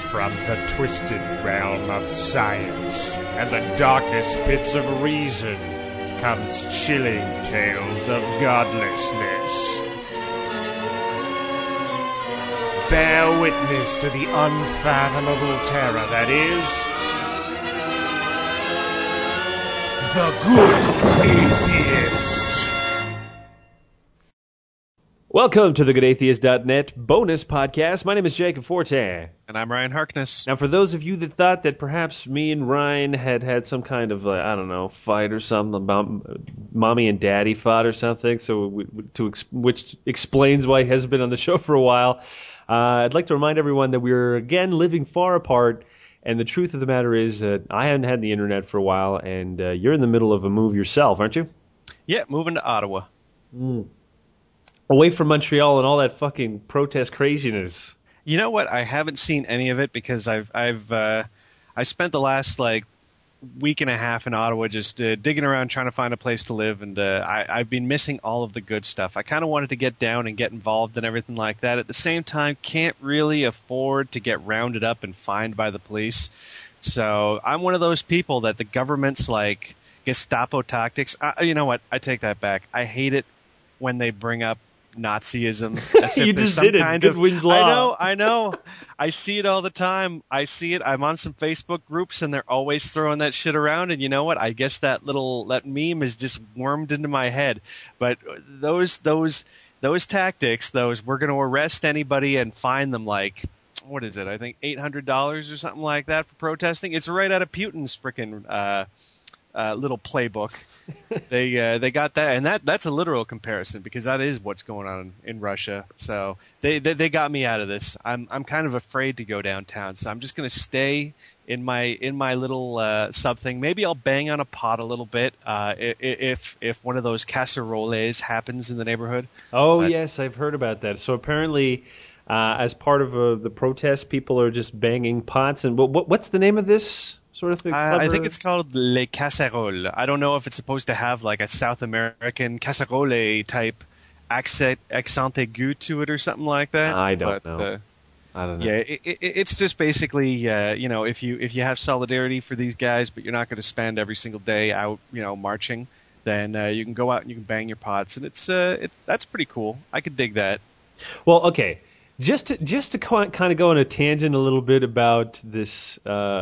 From the twisted realm of science and the darkest pits of reason comes chilling tales of godlessness. Bear witness to the unfathomable terror that is The Good Atheist. Welcome to the GoodAtheist.net bonus podcast. My name is Jacob Forte. And I'm Ryan Harkness. Now, for those of you that thought that perhaps me and Ryan had some kind of, fight or something about mommy and daddy fought or something, which explains why he hasn't been on the show for a while, I'd like to remind everyone that we're, again, living far apart. And the truth of the matter is that I haven't had the internet for a while, and you're in the middle of a move yourself, aren't you? Yeah, moving to Ottawa. Away from Montreal and all that fucking protest craziness. You know what? I haven't seen any of it because I spent the last week and a half in Ottawa just digging around trying to find a place to live, and I've been missing all of the good stuff. I kind of wanted to get down and get involved and everything like that. At the same time, can't really afford to get rounded up and fined by the police. So I'm one of those people that the government's like Gestapo tactics. You know what? I take that back. I hate it when they bring up Nazism. As if You there's just some did it. kind Good of, wind law. I know. I see it all the time. I see it. I'm on some Facebook groups, and they're always throwing that shit around. And you know what? I guess that meme is just wormed into my head. But those tactics, we're going to arrest anybody and fine them what is it? I think $800 or something like that for protesting. It's right out of Putin's frickin' little playbook. They got that, and that's a literal comparison because that is what's going on in Russia. So they got me out of this. I'm kind of afraid to go downtown, so I'm just going to stay in my little sub thing. Maybe I'll bang on a pot a little bit if one of those casseroles happens in the neighborhood. Yes, I've heard about that. So apparently, as part of the protest, people are just banging pots. And what's the name of this sort of thing? I think it's called Les Casseroles. I don't know if it's supposed to have like a South American casserole type accent aigu to it or something like that. I don't know. I don't know. Yeah, it's just basically, if you have solidarity for these guys, but you're not going to spend every single day out, marching, then you can go out and you can bang your pots, and that's pretty cool. I could dig that. Well, okay. Just to kind of go on a tangent a little bit about this,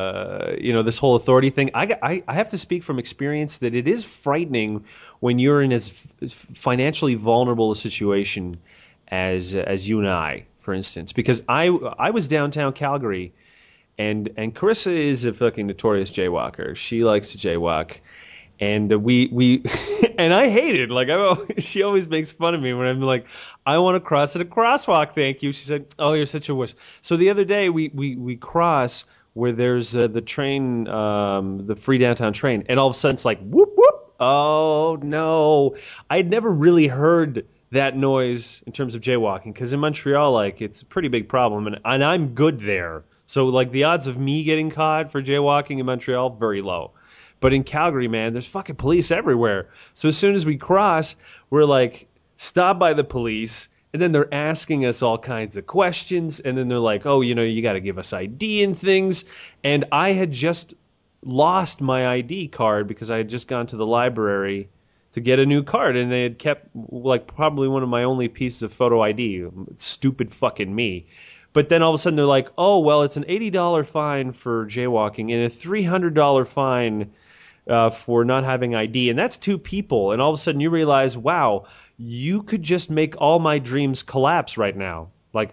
this whole authority thing. I have to speak from experience that it is frightening when you're in as financially vulnerable a situation as you and I, for instance. Because I was downtown Calgary, and Carissa is a fucking notorious jaywalker. She likes to jaywalk. And we and I hate it. She always makes fun of me when I'm like, I want to cross at a crosswalk, thank you. She said, oh, you're such a wuss. So the other day we cross where there's the train, the free downtown train, and all of a sudden it's like whoop whoop. Oh no, I'd never really heard that noise in terms of jaywalking because in Montreal, it's a pretty big problem, and I'm good there. So the odds of me getting caught for jaywalking in Montreal very low. But in Calgary, man, there's fucking police everywhere. So as soon as we cross, we're stopped by the police, and then they're asking us all kinds of questions, and then they're like, oh, you got to give us ID and things. And I had just lost my ID card because I had just gone to the library to get a new card, and they had kept probably one of my only pieces of photo ID. Stupid fucking me. But then all of a sudden they're like, oh, well, it's an $80 fine for jaywalking and a $300 fine for not having ID, and that's two people. And all of a sudden you realize, wow, you could just make all my dreams collapse right now.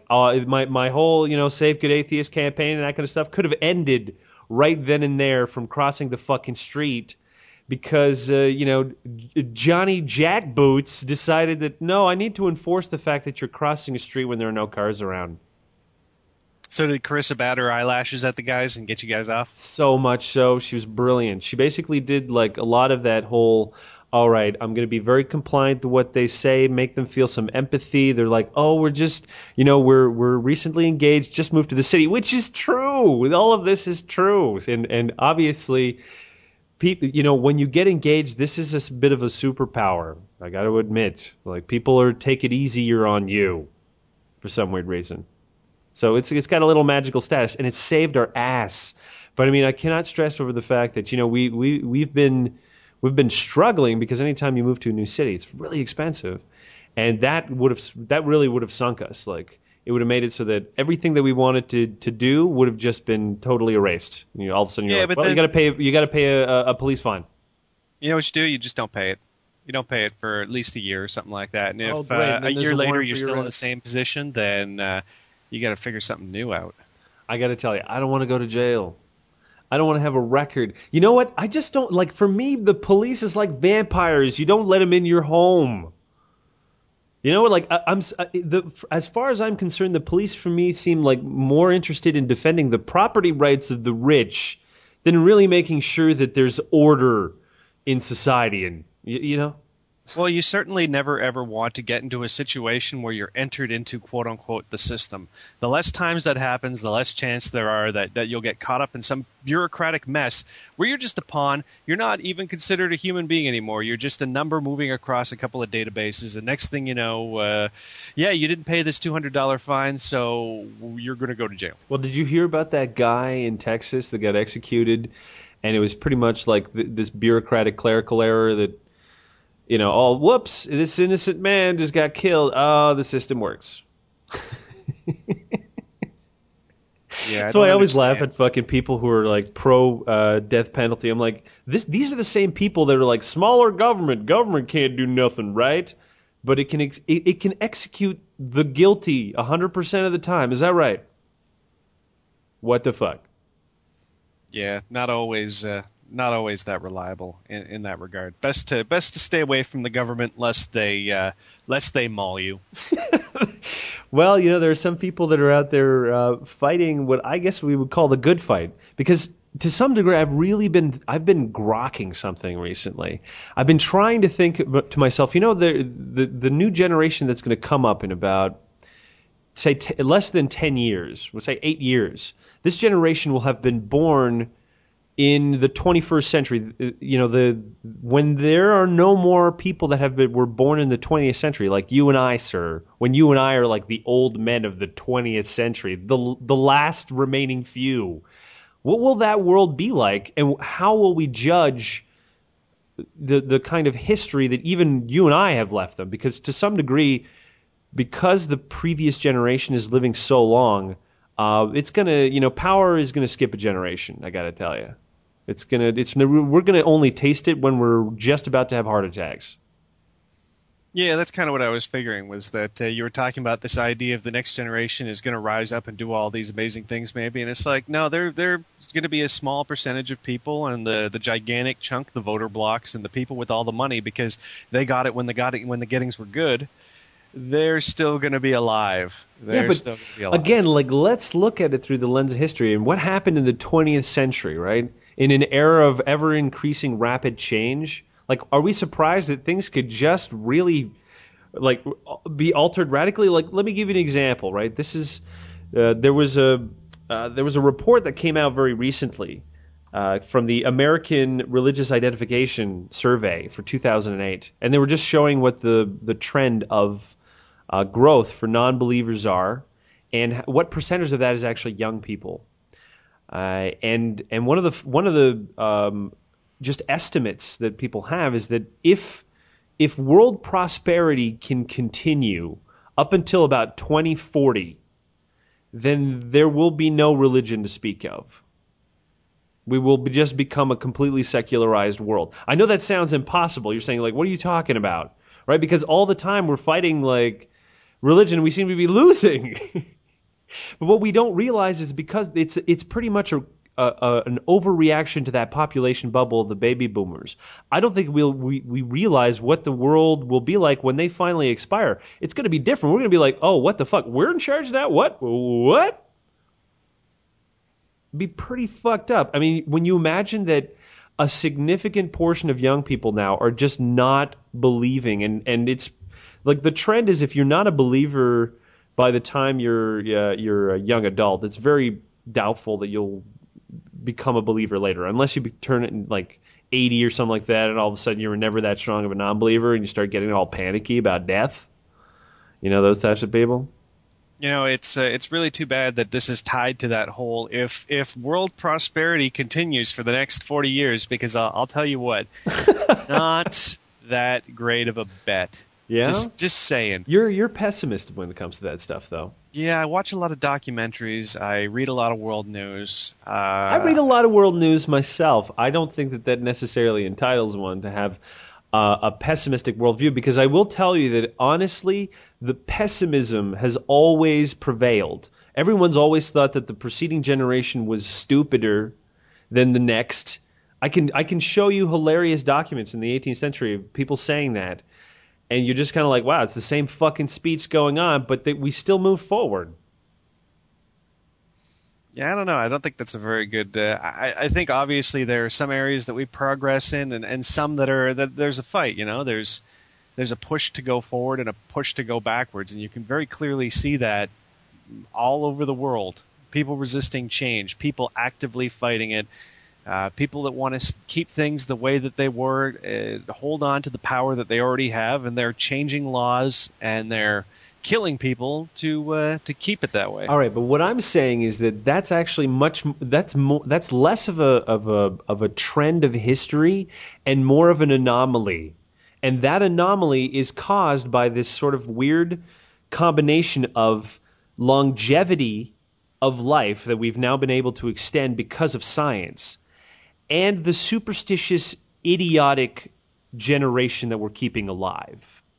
My whole, Save Good Atheist campaign and that kind of stuff could have ended right then and there from crossing the fucking street because, Johnny Jackboots decided that, no, I need to enforce the fact that you're crossing a street when there are no cars around. So did Carissa bat her eyelashes at the guys and get you guys off? So much so. She was brilliant. She basically did a lot of that whole, all right, I'm going to be very compliant to what they say, make them feel some empathy. They're like, oh, we're just, we're recently engaged, just moved to the city, which is true. All of this is true. And obviously, people, when you get engaged, this is a bit of a superpower. I got to admit, people take it easier on you for some weird reason. So it's got a little magical status, and it's saved our ass. But I mean, I cannot stress over the fact that we've been struggling because anytime you move to a new city, it's really expensive, and that really would have sunk us. Like it would have made it so that everything that we wanted to do would have just been totally erased. All of a sudden, you're like, well, you got to pay a police fine. You know what you do? You just don't pay it. You don't pay it for at least a year or something like that. And if a year later you're still in the same position, then you got to figure something new out. I got to tell you, I don't want to go to jail. I don't want to have a record. You know what? I just don't like. For me, the police is like vampires. You don't let them in your home. You know what? Like as far as I'm concerned, the police for me seem like more interested in defending the property rights of the rich than really making sure that there's order in society. And you know. Well, you certainly never ever want to get into a situation where you're entered into, quote unquote, the system. The less times that happens, the less chance there are that you'll get caught up in some bureaucratic mess where you're just a pawn. You're not even considered a human being anymore. You're just a number moving across a couple of databases. And next thing you know, you didn't pay this $200 fine, so you're going to go to jail. Well, did you hear about that guy in Texas that got executed? And it was pretty much like this bureaucratic clerical error that, oh, whoops, this innocent man just got killed. Oh, the system works. Yeah, so I always laugh at fucking people who are like pro death penalty. I'm like, these are the same people that are like, smaller government can't do nothing, right? But it can execute the guilty 100% of the time. Is that right? What the fuck? Yeah, not always that reliable in that regard. Best to stay away from the government lest they maul you. Well, there are some people that are out there fighting what I guess we would call the good fight, because to some degree I've been grokking something recently. I've been trying to think to myself, the new generation that's going to come up in about say less than 10 years, we'll say 8 years. This generation will have been born in the 21st century. When there are no more people that were born in the 20th century, like you and I, sir, when you and I are like the old men of the 20th century, the last remaining few, what will that world be like, and how will we judge the kind of history that even you and I have left them? Because to some degree, because the previous generation is living so long, power is gonna skip a generation. I gotta tell you, we're gonna only taste it when we're just about to have heart attacks. Yeah, that's kind of what I was figuring, was that you were talking about this idea of the next generation is going to rise up and do all these amazing things maybe, and it's like, no, there's going to be a small percentage of people, and the gigantic chunk, the voter blocks, and the people with all the money, because they got it when the gettings were good, they're still going to be alive. Again, like, let's look at it through the lens of history and what happened in the 20th century, right? In an era of ever-increasing rapid change, like, are we surprised that things could just really, like, be altered radically? Like, let me give you an example, right? This is there was a report that came out very recently from the American Religious Identification Survey for 2008, and they were just showing what the trend of growth for non-believers are, and what percentage of that is actually young people. And one of the just estimates that people have is that if world prosperity can continue up until about 2040, then there will be no religion to speak of. We will just become a completely secularized world. I know that sounds impossible. You're saying, like, what are you talking about? Right? Because all the time we're fighting, like, religion, we seem to be losing. But what we don't realize is because it's pretty much an overreaction to that population bubble of the baby boomers. I don't think we realize what the world will be like when they finally expire. It's going to be different. We're going to be like, oh, what the fuck? We're in charge of that? What? Be pretty fucked up. I mean, when you imagine that a significant portion of young people now are just not believing, and it's like the trend is, if you're not a believer by the time you're a young adult, it's very doubtful that you'll become a believer later, unless you turn it in like 80 or something like that, and all of a sudden you were never that strong of a non-believer and you start getting all panicky about death. Those types of people. It's really too bad that this is tied to that whole if world prosperity continues for the next 40 years, because I'll tell you what, not that great of a bet. Yeah, just saying. You're pessimist when it comes to that stuff, though. Yeah, I watch a lot of documentaries. I read a lot of world news. I read a lot of world news myself. I don't think that necessarily entitles one to have a pessimistic worldview, because I will tell you that, honestly, the pessimism has always prevailed. Everyone's always thought that the preceding generation was stupider than the next. I can show you hilarious documents in the 18th century of people saying that, and you're just kind of like, wow, it's the same fucking speech going on, but we still move forward. Yeah, I don't know. I don't think that's a very good. I think obviously there are some areas that we progress in, and some that there's a fight. There's a push to go forward and a push to go backwards, and you can very clearly see that all over the world. People resisting change, people actively fighting it, people that want to keep things the way that they were, hold on to the power that they already have, and they're changing laws and they're killing people to keep it that way. All right, but what I'm saying is that that's actually that's less of a trend of history and more of an anomaly. And that anomaly is caused by this sort of weird combination of longevity of life that we've now been able to extend because of science, and the superstitious, idiotic generation that we're keeping alive.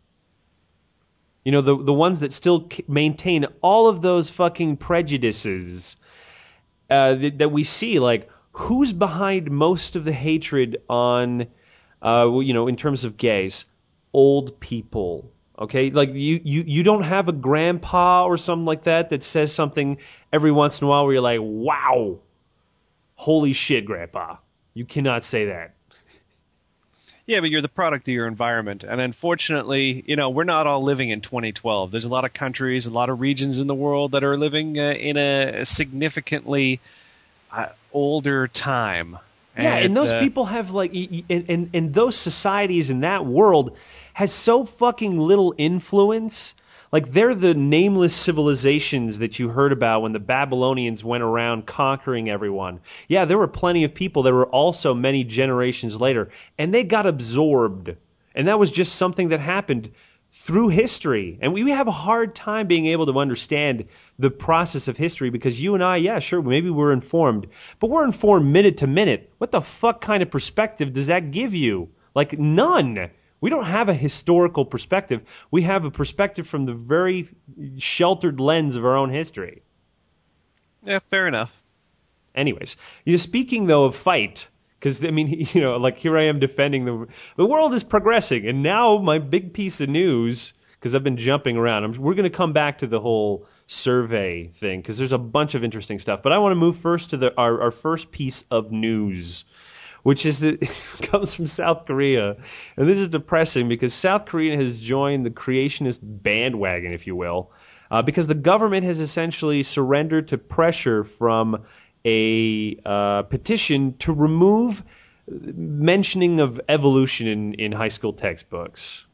The ones that still maintain all of those fucking prejudices that we see. Like, who's behind most of the hatred on, in terms of gays? Old people. Okay, like you don't have a grandpa or something like that says something every once in a while where you're like, wow, holy shit, grandpa. You cannot say that. Yeah, but you're the product of your environment. And unfortunately, we're not all living in 2012. There's a lot of countries, a lot of regions in the world that are living in a significantly older time. Yeah, and those people have, like, and those societies in that world has so fucking little influence. Like, they're the nameless civilizations that you heard about when the Babylonians went around conquering everyone. Yeah, there were plenty of people that were also many generations later, and they got absorbed. And that was just something that happened through history. And we have a hard time being able to understand the process of history, because you and I, yeah, sure, maybe we're informed, but we're informed minute to minute. What the fuck kind of perspective does that give you? Like, none. We don't have a historical perspective. We have a perspective from the very sheltered lens of our own history. Yeah, fair enough. Anyways, speaking though of fight, because like, here I am defending the world is progressing, and now my big piece of news, because I've been jumping around. We're going to come back to the whole survey thing, because there's a bunch of interesting stuff. But I want to move first to our first piece of news, which is that it comes from South Korea. And this is depressing because South Korea has joined the creationist bandwagon, if you will, because the government has essentially surrendered to pressure from a petition to remove mentioning of evolution in high school textbooks.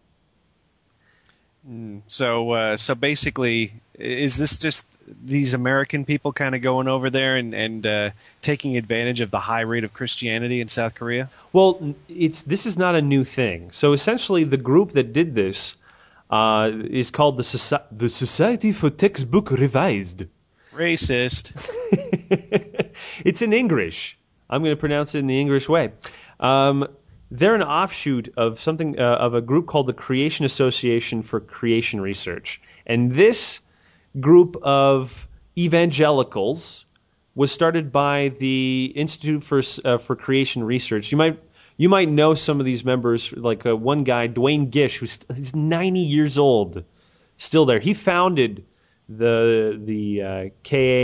So basically, is this just these American people kind of going over there and taking advantage of the high rate of Christianity in South Korea? Well, this is not a new thing. So essentially, the group that did this is called the Society for Textbook Revised. Racist. It's in English. I'm going to pronounce it in the English way. They're an offshoot of something of a group called the Creation Association for Creation Research, and this group of evangelicals was started by the Institute for Creation Research. You might know some of these members, like one guy, Dwayne Gish, he's 90 years old, still there. He founded the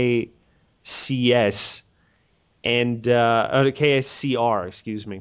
KACS and KSCR, excuse me.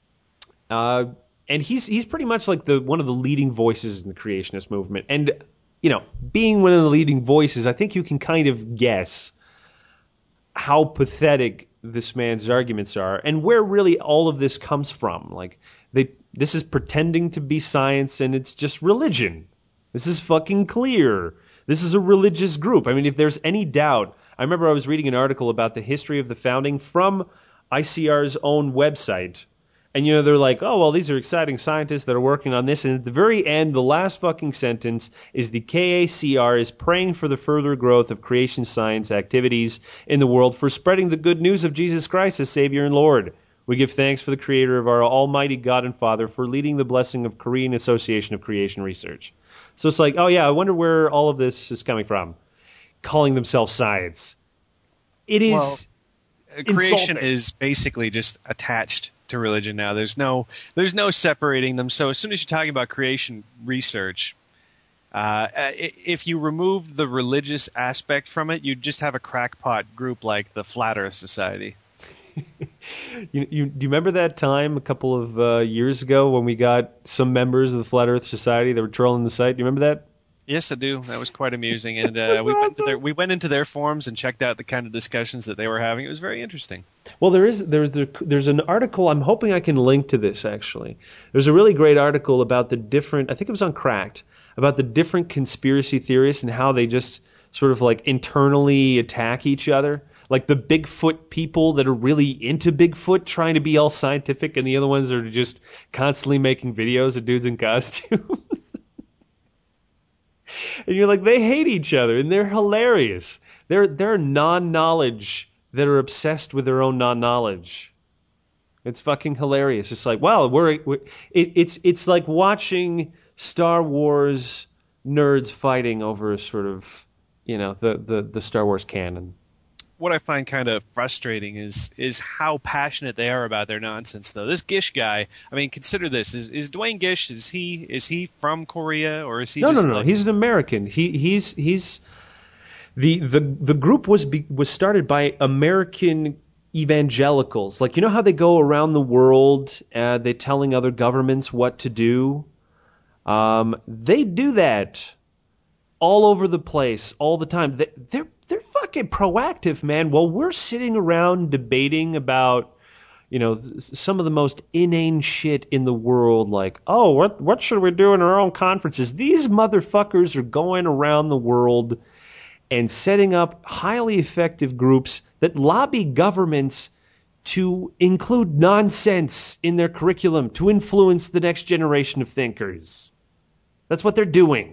And he's pretty much like one of the leading voices in the creationist movement. And, being one of the leading voices, I think you can kind of guess how pathetic this man's arguments are and where really all of this comes from. Like, this is pretending to be science, and it's just religion. This is fucking clear. This is a religious group. I mean, if there's any doubt, I remember I was reading an article about the history of the founding from ICR's own website. And, they're like, oh, well, these are exciting scientists that are working on this. And at the very end, the last fucking sentence is the KACR is praying for the further growth of creation science activities in the world, for spreading the good news of Jesus Christ as Savior and Lord. We give thanks for the Creator of our Almighty God and Father for leading the blessing of Korean Association of Creation Research. So it's like, oh, yeah, I wonder where all of this is coming from. Calling themselves science. It is... Well, creation is basically just attached to religion now. There's no separating them. So as soon as you're talking about creation research, if you remove the religious aspect from it, you'd just have a crackpot group like the Flat Earth Society. Do you remember that time a couple of years ago when we got some members of the Flat Earth Society that were trolling the site? Do you remember that? Yes, I do. That was quite amusing, and we went into their forums and checked out the kind of discussions that they were having. It was very interesting. Well, there's an article. I'm hoping I can link to this. Actually, there's a really great article about the different. I think it was on Cracked, about the different conspiracy theorists and how they just sort of like internally attack each other. Like the Bigfoot people that are really into Bigfoot, trying to be all scientific, and the other ones are just constantly making videos of dudes in costumes. And you're like, they hate each other, and they're hilarious. They're non-knowledge that are obsessed with their own non-knowledge. It's fucking hilarious. It's like, wow, it's like watching Star Wars nerds fighting over sort of, the Star Wars canon. What I find kind of frustrating is how passionate they are about their nonsense, though. This Gish guy, I mean, consider this: is Dwayne Gish, is he from Korea, or is he? No. He's an American. He's the group was started by American evangelicals. Like, you know how they go around the world, they're telling other governments what to do. They do that all over the place, all the time. They're fucking proactive, man. While we're sitting around debating about, some of the most inane shit in the world, like, oh, what should we do in our own conferences? These motherfuckers are going around the world and setting up highly effective groups that lobby governments to include nonsense in their curriculum to influence the next generation of thinkers. That's what they're doing.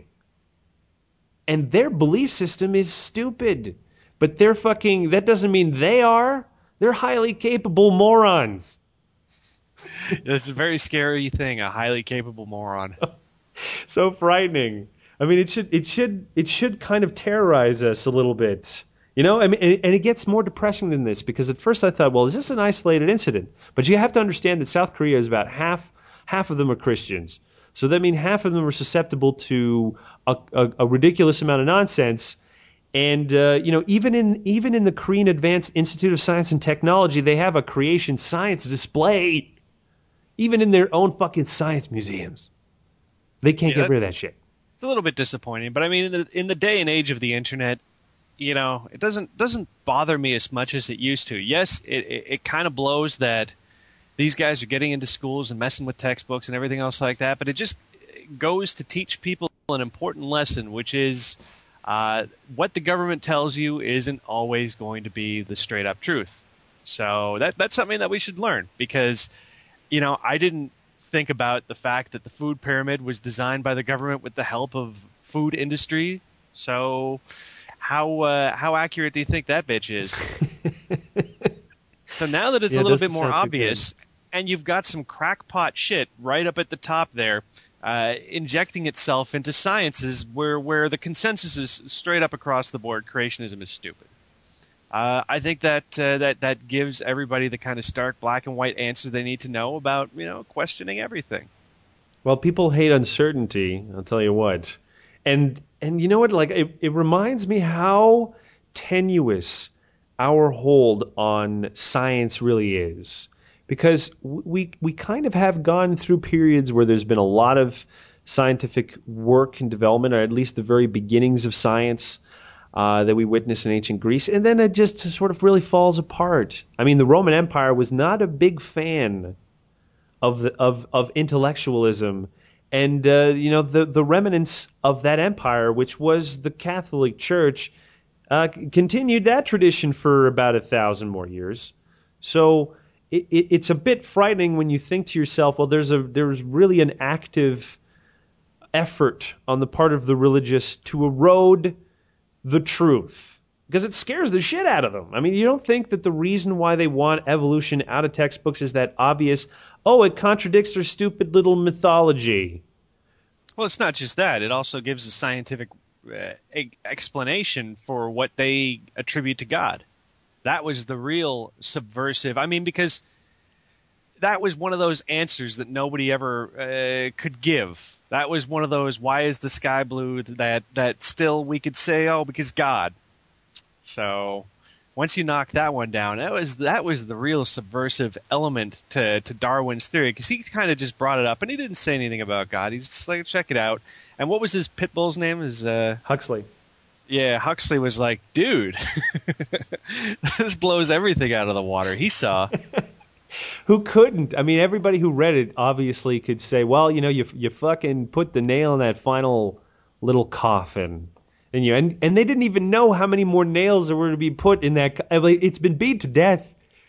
And their belief system is stupid. But that doesn't mean they are. They're highly capable morons. That's a very scary thing, a highly capable moron. So frightening. I mean, it should kind of terrorize us a little bit. I mean, and it gets more depressing than this, because at first I thought, well, is this an isolated incident? But you have to understand that South Korea is about half of them are Christians. So that means half of them are susceptible to a ridiculous amount of nonsense. And even in the Korean Advanced Institute of Science and Technology, they have a creation science display. Even in their own fucking science museums, they can't get rid of that shit. It's a little bit disappointing, but I mean, in the day and age of the internet, it doesn't bother me as much as it used to. Yes, it kind of blows that these guys are getting into schools and messing with textbooks and everything else like that, but it just goes to teach people an important lesson, which is what the government tells you isn't always going to be the straight-up truth. So that's something that we should learn, because, I didn't think about the fact that the food pyramid was designed by the government with the help of food industry. So how accurate do you think that bitch is? So now that it's a little bit more obvious, and you've got some crackpot shit right up at the top there, injecting itself into sciences where the consensus is straight up across the board, creationism is stupid. I think that gives everybody the kind of stark black and white answer they need to know about, questioning everything. Well, people hate uncertainty, I'll tell you what. And you know what? Like, it reminds me how tenuous our hold on science really is. Because we kind of have gone through periods where there's been a lot of scientific work and development, or at least the very beginnings of science that we witness in ancient Greece, and then it just sort of really falls apart. I mean, the Roman Empire was not a big fan of intellectualism And the remnants of that empire, which was the Catholic Church, continued that tradition for about 1,000 more years. So it's a bit frightening when you think to yourself, well, there's really an active effort on the part of the religious to erode the truth, because it scares the shit out of them. I mean, you don't think that the reason why they want evolution out of textbooks is that obvious, oh, it contradicts their stupid little mythology. Well, it's not just that. It also gives a scientific explanation for what they attribute to God. That was the real subversive. I mean, because that was one of those answers that nobody ever could give. That was one of those, why is the sky blue, that still we could say, oh, because God. So once you knock that one down, that was the real subversive element to Darwin's theory, because he kind of just brought it up, and he didn't say anything about God. He's just like, check it out. And what was his pit bull's name? Huxley. Yeah, Huxley was like, dude, this blows everything out of the water. He saw. Who couldn't? I mean, everybody who read it obviously could say, well, you fucking put the nail in that final little coffin. And they didn't even know how many more nails there were to be put in that. It's been beat to death.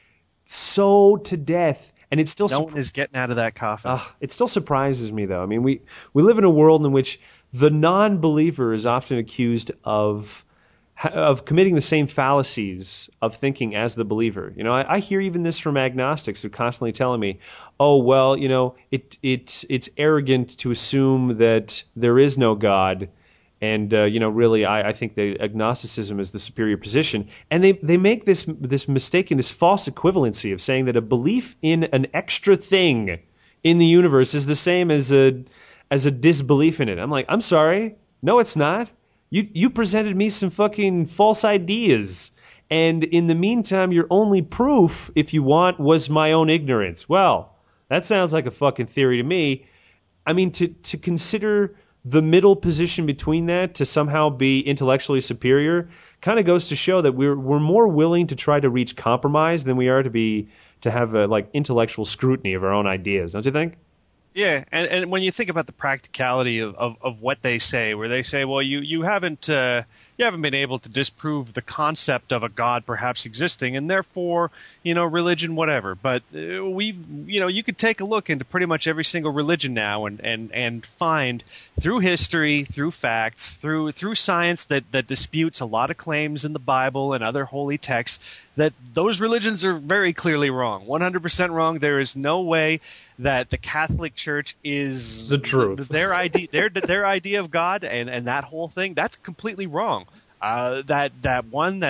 So to death. And it's still no one is getting out of that coffin. It still surprises me, though. I mean, we live in a world in which the non-believer is often accused of committing the same fallacies of thinking as the believer. I hear even this from agnostics who are constantly telling me, oh, well, it's arrogant to assume that there is no God. And, really, I think the agnosticism is the superior position. And they make this mistake in this false equivalency of saying that a belief in an extra thing in the universe is the same as a disbelief in it. I'm like, I'm sorry. No, it's not. You presented me some fucking false ideas. And in the meantime, your only proof, if you want, was my own ignorance. Well, that sounds like a fucking theory to me. I mean, to consider the middle position between that to somehow be intellectually superior kind of goes to show that we're more willing to try to reach compromise than we are to have intellectual scrutiny of our own ideas, don't you think? Yeah, and when you think about the practicality of what they say, where they say, well, you haven't been able to disprove the concept of a God perhaps existing, and therefore, religion, whatever. But you could take a look into pretty much every single religion now and find through history, through facts, through science that disputes a lot of claims in the Bible and other holy texts, that those religions are very clearly wrong, 100% wrong. There is no way that the Catholic Church is the truth. Their idea of God and that whole thing, that's completely wrong. That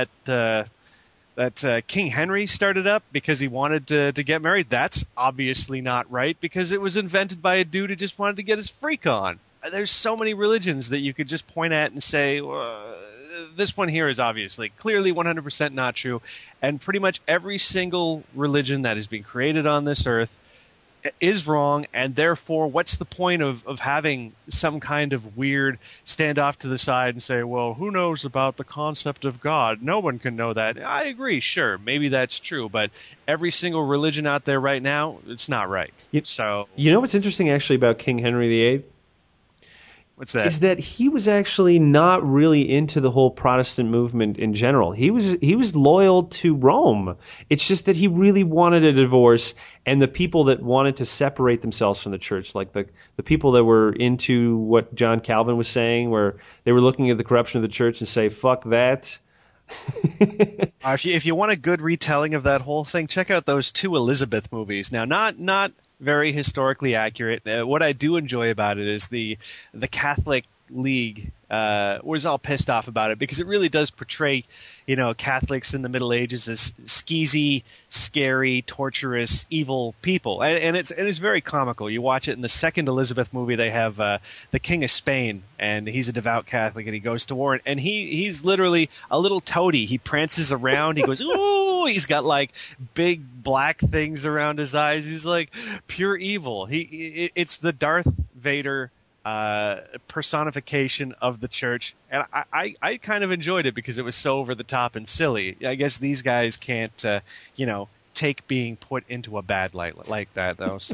King Henry started up because he wanted to get married, that's obviously not right, because it was invented by a dude who just wanted to get his freak on. There's so many religions that you could just point at and say, this one here is obviously, clearly 100% not true. And pretty much every single religion that has been created on this earth is wrong, and therefore what's the point of having some kind of weird stand off to the side and say, well, who knows about the concept of God? No one can know that. I agree, sure, maybe that's true, but every single religion out there right now, it's not right. So you know what's interesting actually about King Henry VIII? What's that? Is that he was actually not really into the whole Protestant movement in general. He was loyal to Rome. It's just that he really wanted a divorce, and the people that wanted to separate themselves from the church, like the people that were into what John Calvin was saying, where they were looking at the corruption of the church and say, fuck that. If you want a good retelling of that whole thing, check out those 2 Elizabeth movies. Now, not very historically accurate. What I do enjoy about it is the Catholic League was all pissed off about it, because it really does portray, Catholics in the Middle Ages as skeezy, scary, torturous, evil people, and it's very comical. You watch it in the second Elizabeth movie. They have the King of Spain, and he's a devout Catholic, and he goes to war, and he's literally a little toady. He prances around. He goes, ooh. He's got like big black things around his eyes. He's like pure evil. It's the Darth Vader personification of the church, and I kind of enjoyed it because it was so over the top and silly. I guess these guys can't take being put into a bad light like that, though. So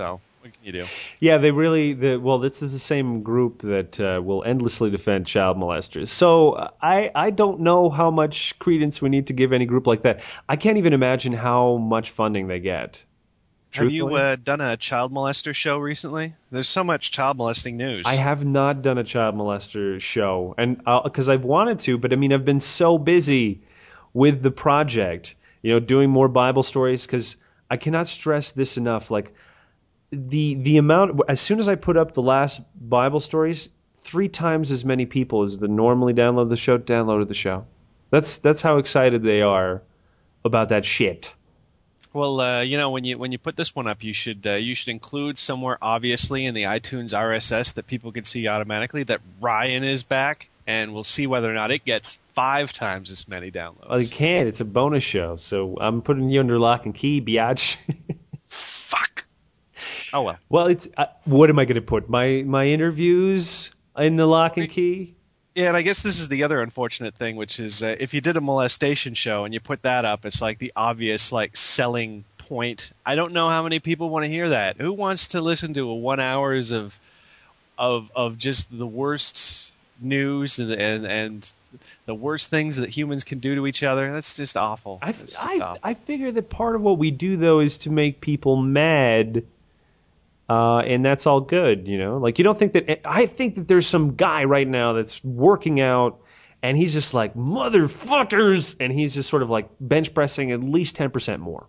What can you do? Yeah, they really. Well, this is the same group that will endlessly defend child molesters. So I don't know how much credence we need to give any group like that. I can't even imagine how much funding they get. Have you Truthfully. done a child molester show recently? There's so much child molesting news. I have not done a child molester show, and because I've wanted to, but I mean, I've been so busy with the project, doing more Bible stories. Because I cannot stress this enough. Like the amount, as soon as I put up the last Bible stories, 3 times as many people as the normally downloaded the show. That's how excited they are about that shit. Well, when you put this one up, you should include somewhere obviously in the iTunes RSS that people can see automatically that Ryan is back, and we'll see whether or not it gets 5 times as many downloads. Well, you can't. It's a bonus show, so I'm putting you under lock and key, biatch. Fuck. Oh well. Well, it's what am I going to put my interviews in the lock and key? Yeah, and I guess this is the other unfortunate thing, which is if you did a molestation show and you put that up, it's like the obvious selling point. I don't know how many people want to hear that. Who wants to listen to 1 hours of just the worst news and the worst things that humans can do to each other? That's just awful. I figure that part of what we do though is to make people mad. And that's all good, Like, you don't think that... I think that there's some guy right now that's working out, and he's just like, motherfuckers! And he's just sort of like bench pressing at least 10% more.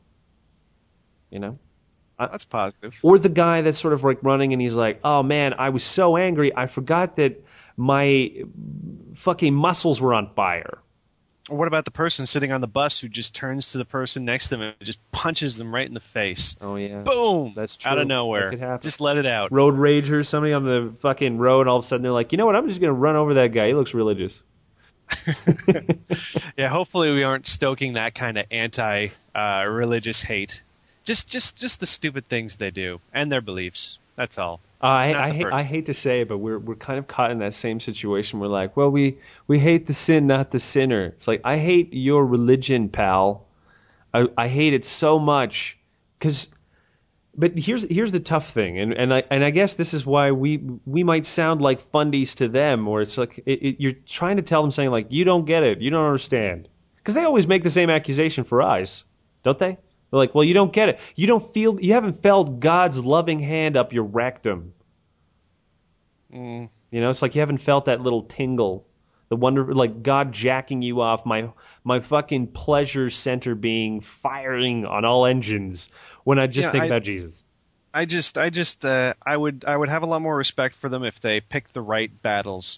That's positive. Or the guy that's sort of like running, and he's like, oh man, I was so angry, I forgot that my fucking muscles were on fire. Or what about the person sitting on the bus who just turns to the person next to them and just punches them right in the face? Oh, yeah. Boom! That's true. Out of nowhere. That could happen. Just let it out. Road rager, somebody on the fucking road, all of a sudden they're like, you know what, I'm just going to run over that guy. He looks religious. Yeah, hopefully we aren't stoking that kind of anti-religious hate. Just the stupid things they do and their beliefs. That's all. I hate to say it, but we're kind of caught in that same situation. We're like, well, we hate the sin, not the sinner. It's like, I hate your religion, pal. I hate it so much. But here's the tough thing, and I guess this is why we might sound like fundies to them, or it's like you're trying to tell them saying like, you don't get it, you don't understand, because they always make the same accusation for us, don't they? They're like, well, you don't get it. You haven't felt God's loving hand up your rectum. It's like you haven't felt that little tingle, the wonder, like God jacking you off, my fucking pleasure center being firing on all engines when I just think about Jesus. I would have a lot more respect for them if they picked the right battles.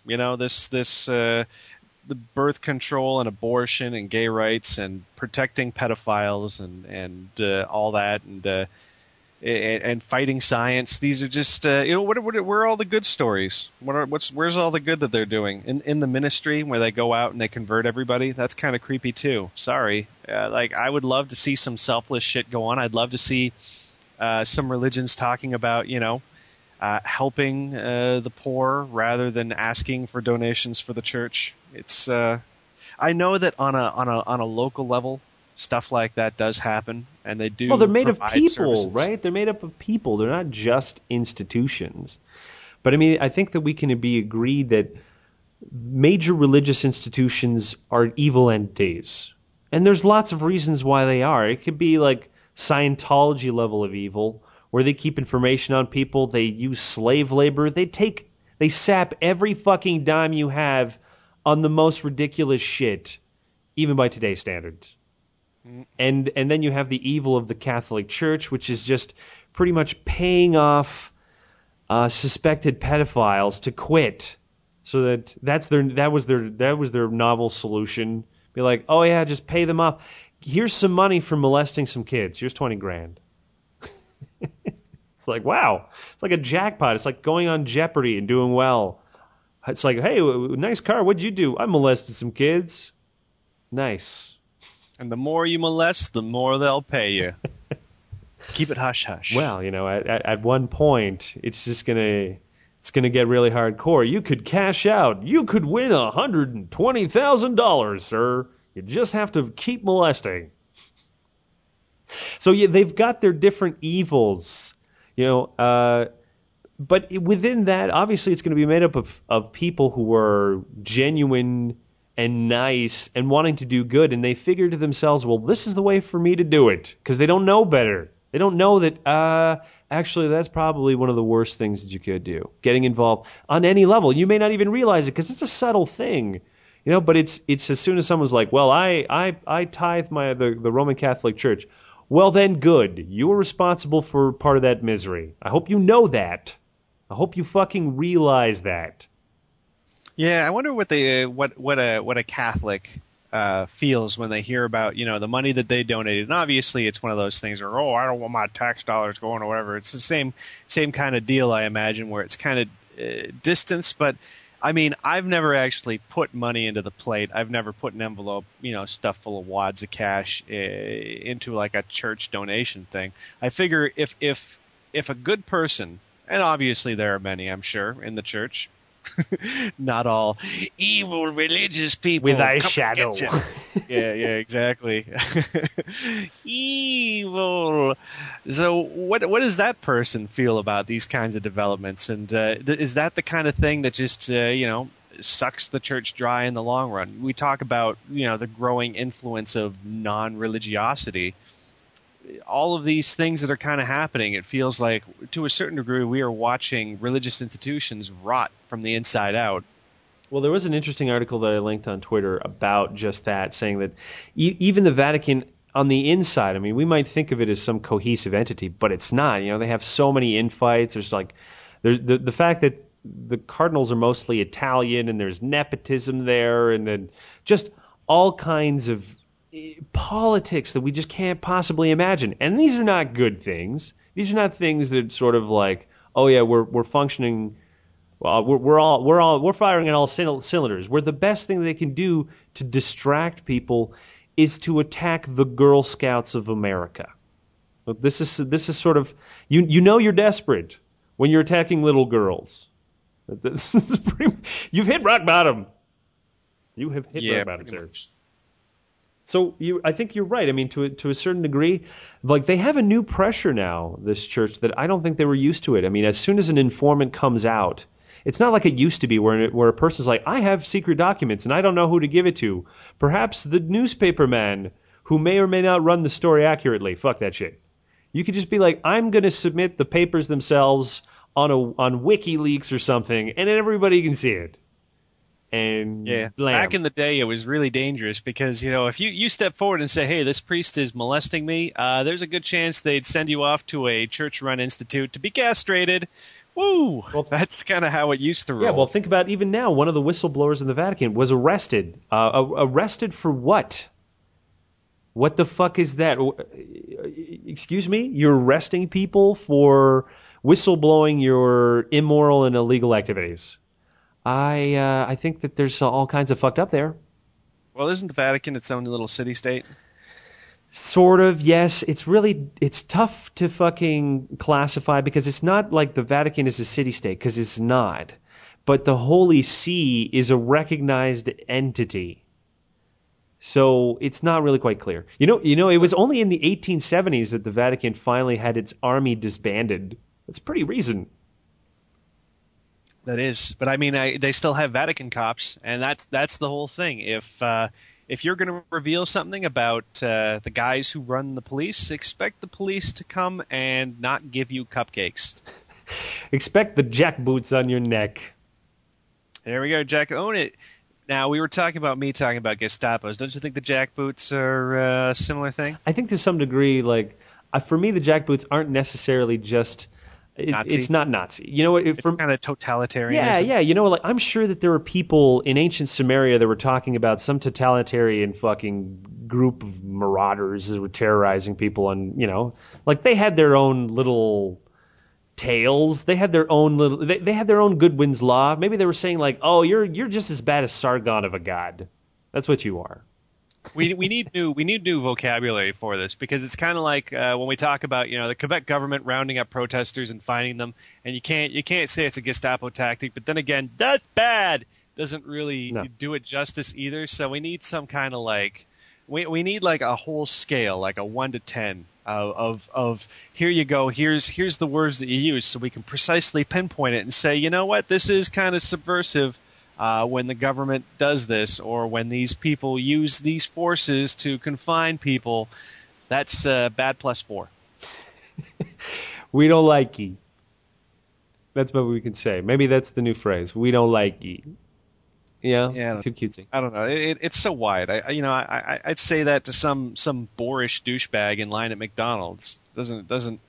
The birth control and abortion and gay rights and protecting pedophiles and all that and fighting science. These are just where are all the good stories? Where's all the good that they're doing in the ministry where they go out and they convert everybody? That's kind of creepy too. Sorry, I would love to see some selfless shit go on. I'd love to see some religions talking about helping the poor rather than asking for donations for the church. It's I know that on a local level, stuff like that does happen, and they do. Well, they're made of people, services. right? They're made up of people. They're not just institutions. But I mean, I think that we can be agreed that major religious institutions are evil entities, and there's lots of reasons why they are. It could be like Scientology level of evil, where they keep information on people, they use slave labor, they sap every fucking dime you have on the most ridiculous shit, even by today's standards. And then you have the evil of the Catholic Church, which is just pretty much paying off suspected pedophiles to quit, so that was their novel solution. Be like, oh yeah, just pay them off. Here's some money for molesting some kids. Here's $20,000. It's like, wow. It's like a jackpot. It's like going on Jeopardy and doing well. It's like, hey, nice car. What'd you do? I molested some kids. Nice. And the more you molest, the more they'll pay you. Keep it hush-hush. Well, at one point, it's gonna get really hardcore. You could cash out. You could win $120,000, sir. You just have to keep molesting. So yeah, they've got their different evils. You know, but within that, obviously, it's going to be made up of people who are genuine and nice and wanting to do good, and they figure to themselves, well, this is the way for me to do it, because they don't know better. They don't know that, actually, that's probably one of the worst things that you could do, getting involved on any level. You may not even realize it, because it's a subtle thing. You know, but it's as soon as someone's like, well, I tithe the Roman Catholic Church. Well, then good. You are responsible for part of that misery. I hope you know that. I hope you fucking realize that. Yeah, I wonder what a Catholic feels when they hear about, the money that they donated. And obviously, it's one of those things where, I don't want my tax dollars going or whatever. It's the same kind of deal, I imagine, where it's kind of distance. But I mean, I've never actually put money into the plate. I've never put an envelope, stuffed full of wads of cash into like a church donation thing. I figure if a good person, and obviously there are many, I'm sure, in the church, not all evil religious people with eyeshadow. Yeah, exactly. Evil. So what does that person feel about these kinds of developments? And is that the kind of thing that just sucks the church dry in the long run? We talk about the growing influence of non-religiosity. All of these things that are kind of happening, it feels like to a certain degree we are watching religious institutions rot from the inside out. Well, there was an interesting article that I linked on Twitter about just that, saying that even the Vatican on the inside, I mean, we might think of it as some cohesive entity, but it's not. They have so many infights. There's the fact that the cardinals are mostly Italian, and there's nepotism there, and then just all kinds of politics that we just can't possibly imagine. And these are not good things. These are not things that sort of like, oh yeah, we're functioning. Well, we're firing on all cylinders. Where the best thing they can do to distract people is to attack the Girl Scouts of America. Look, this is sort of you're desperate when you're attacking little girls. You've hit rock bottom. You have hit rock bottom, sir. So I think you're right. I mean, to a certain degree, like they have a new pressure now, this church, that I don't think they were used to it. I mean, as soon as an informant comes out, it's not like it used to be where a person's like, I have secret documents and I don't know who to give it to. Perhaps the newspaper man who may or may not run the story accurately. Fuck that shit. You could just be like, I'm going to submit the papers themselves on WikiLeaks or something, and then everybody can see it. And back in the day, it was really dangerous because, if you step forward and say, hey, this priest is molesting me, there's a good chance they'd send you off to a church-run institute to be castrated. Woo! Well, that's kind of how it used to roll. Yeah, well, think about even now, one of the whistleblowers in the Vatican was arrested. Arrested for what? What the fuck is that? Excuse me? You're arresting people for whistleblowing your immoral and illegal activities. I think that there's all kinds of fucked up there. Well, isn't the Vatican its own little city-state? Sort of, yes. It's tough to fucking classify because it's not like the Vatican is a city-state, because it's not. But the Holy See is a recognized entity. So it's not really quite clear. It was only in the 1870s that the Vatican finally had its army disbanded. That's pretty recent. That is, but I mean, they still have Vatican cops, and that's the whole thing. If you're going to reveal something about the guys who run the police, expect the police to come and not give you cupcakes. Expect the jackboots on your neck. There we go, Jack. Own it. Now, we were talking about Gestapos. Don't you think the jackboots are a similar thing? I think to some degree, like, for me, the jackboots aren't necessarily just... It's not Nazi. It's kind of totalitarianism. Yeah. I'm sure that there were people in ancient Samaria that were talking about some totalitarian fucking group of marauders that were terrorizing people, and like they had their own little tales. They had their own little. They had their own Goodwin's Law. Maybe they were saying like, "Oh, you're just as bad as Sargon of Akkad. That's what you are." We need new vocabulary for this, because it's kind of like when we talk about the Quebec government rounding up protesters and finding them, and you can't say it's a Gestapo tactic, but then again, that's bad. Doesn't really do it justice either. So we need some kind of like We need like a whole scale, like a 1 to 10 of here you go. Here's the words that you use, so we can precisely pinpoint it and say, you know what, this is kind of subversive when the government does this, or when these people use these forces to confine people. That's bad +4. We don't like ye. That's what we can say. Maybe that's the new phrase. We don't like ye. Yeah, too cutesy. I don't know. It's so wide. I'd say that to some boorish douchebag in line at McDonald's. Doesn't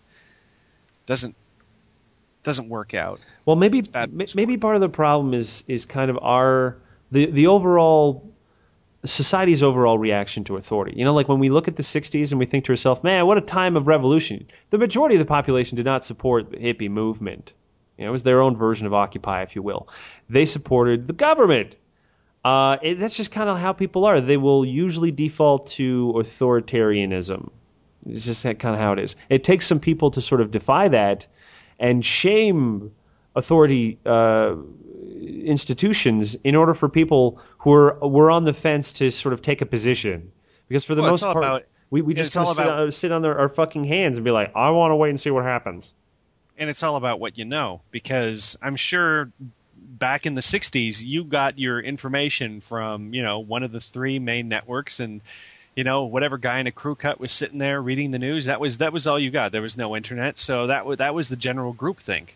work out. Well, maybe part of the problem is kind of the overall society's overall reaction to authority. You know, like when we look at the 60s and we think to ourselves, man, what a time of revolution. The majority of the population did not support the hippie movement. You know, it was their own version of Occupy, if you will. They supported the government. That's just kind of how people are. They will usually default to authoritarianism. It's just kind of how it is. It takes some people to sort of defy that and shame authority institutions in order for people who were on the fence to sort of take a position. Because for the most part, we just sit on our fucking hands and be like, I want to wait and see what happens. And it's all about what you know, because I'm sure back in the 60s, you got your information from, one of the 3 main networks, and, whatever guy in a crew cut was sitting there reading the news, that was all you got. There was no internet, so that was the general groupthink.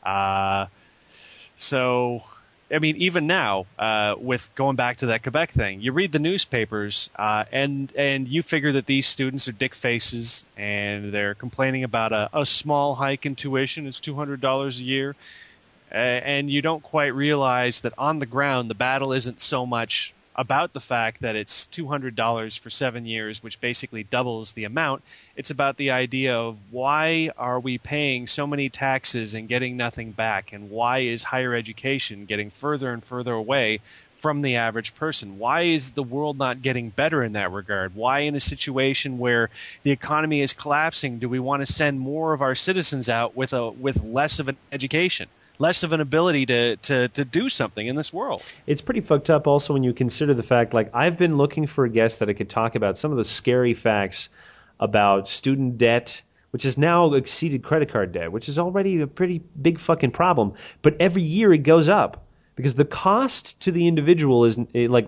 So, I mean, even now, with going back to that Quebec thing, you read the newspapers, and you figure that these students are dick faces, and they're complaining about a small hike in tuition. It's $200 a year. And you don't quite realize that on the ground, the battle isn't so much about the fact that it's $200 for 7 years, which basically doubles the amount. It's about the idea of why are we paying so many taxes and getting nothing back, and why is higher education getting further and further away from the average person? Why is the world not getting better in that regard? Why, in a situation where the economy is collapsing, do we want to send more of our citizens out with less of an education? Less of an ability to do something in this world. It's pretty fucked up also when you consider the fact, like, I've been looking for a guest that I could talk about some of the scary facts about student debt, which has now exceeded credit card debt, which is already a pretty big fucking problem. But every year it goes up because the cost to the individual is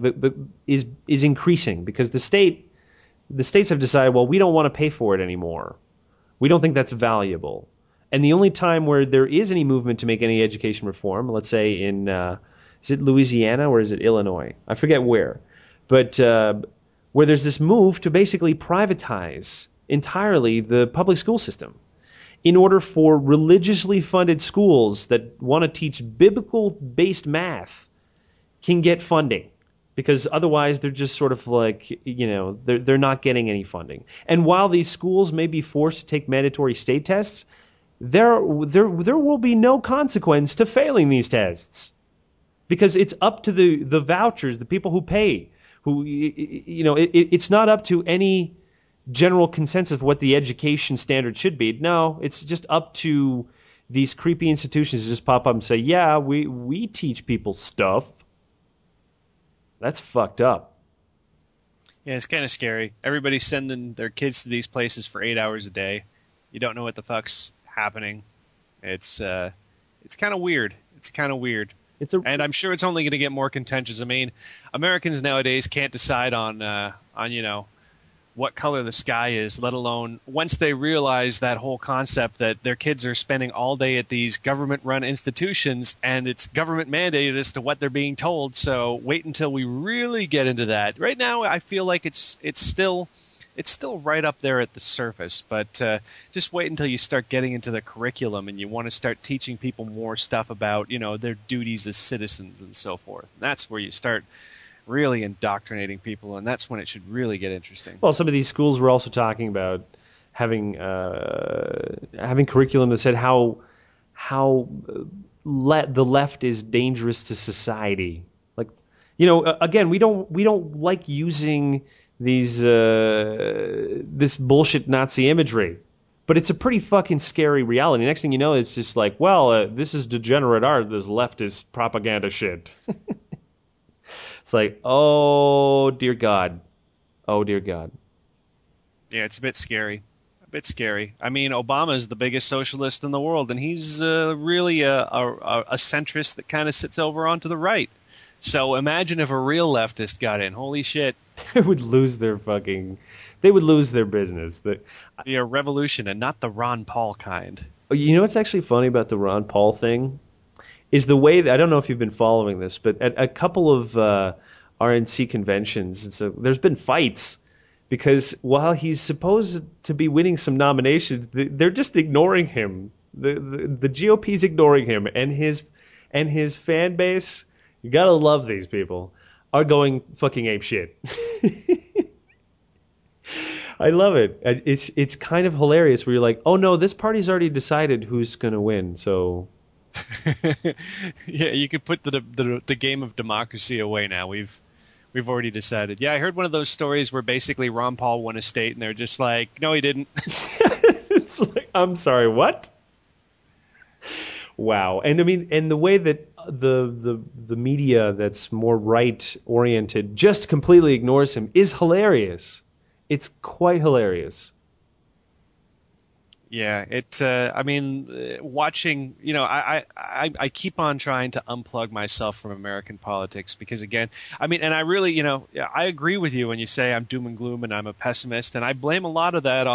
increasing because the states have decided, well, we don't want to pay for it anymore. We don't think that's valuable. And the only time where there is any movement to make any education reform, let's say in, is it Louisiana or is it Illinois? I forget where. But where there's this move to basically privatize entirely the public school system in order for religiously funded schools that want to teach biblical-based math can get funding. Because otherwise they're just sort of like, they're not getting any funding. And while these schools may be forced to take mandatory state tests, there will be no consequence to failing these tests because it's up to the vouchers, the people who pay, it's not up to any general consensus of what the education standard should be. No, it's just up to these creepy institutions to just pop up and say, yeah, we teach people stuff. That's fucked up. Yeah, it's kind of scary. Everybody's sending their kids to these places for 8 hours a day. You don't know what the fuck's happening. It's kind of weird. And I'm sure it's only going to get more contentious. I mean, Americans nowadays can't decide on what color the sky is, let alone once they realize that whole concept that their kids are spending all day at these government-run institutions and it's government mandated as to what they're being told. So wait until we really get into that. Right now, I feel like it's still right up there at the surface, but just wait until you start getting into the curriculum and you want to start teaching people more stuff about, their duties as citizens and so forth. And that's where you start really indoctrinating people, and that's when it should really get interesting. Well, some of these schools were also talking about having curriculum that said how the left is dangerous to society. Like, again, we don't like using this bullshit Nazi imagery, but it's a pretty fucking scary reality. Next thing you know, it's just like, well, this is degenerate art, this leftist propaganda shit. It's like, oh dear God, Oh dear God. Yeah, it's a bit scary. A bit scary. I mean, Obama is the biggest socialist in the world, and he's really a centrist that kind of sits over onto the right. So imagine if a real leftist got in. Holy shit. They would lose their they would lose their business. It'd be a revolution, and not the Ron Paul kind. You know what's actually funny about the Ron Paul thing? Is the way that, I don't know if you've been following this, but at a couple of RNC conventions, there's been fights because while he's supposed to be winning some nominations, they're just ignoring him. The GOP's ignoring him, and his fan base, you gotta love these people, are going fucking ape shit. I love it. It's kind of hilarious where you're like, oh no, this party's already decided who's gonna win, so. Yeah, you could put the game of democracy away now. We've already decided. Yeah, I heard one of those stories where basically Ron Paul won a state, and they're just like, no, he didn't. It's like, I'm sorry, what? Wow. And I mean, and the way that the media that's more right oriented just completely ignores him is hilarious. It's quite hilarious. Yeah, I mean, watching, I keep on trying to unplug myself from American politics because, again, I mean, and I really, I agree with you when you say I'm doom and gloom and I'm a pessimist, and I blame a lot of that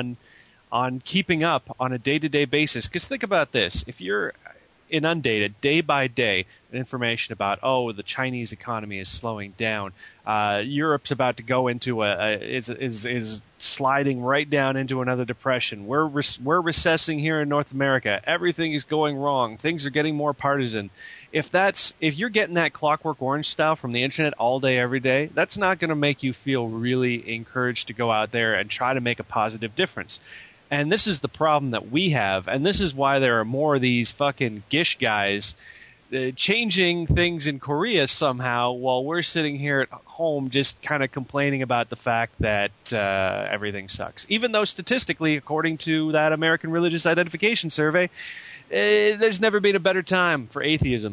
on keeping up on a day-to-day basis. Because think about this: if you're inundated day by day with information about, oh, the Chinese economy is slowing down, Europe's about to go into is sliding right down into another depression. We're recessing here in North America. Everything is going wrong. Things are getting more partisan. If you're getting that Clockwork Orange style from the internet all day, every day, that's not going to make you feel really encouraged to go out there and try to make a positive difference. And this is the problem that we have, and this is why there are more of these fucking Gish guys changing things in Korea somehow while we're sitting here at home just kind of complaining about the fact that everything sucks. Even though statistically, according to that American Religious Identification Survey, there's never been a better time for atheism.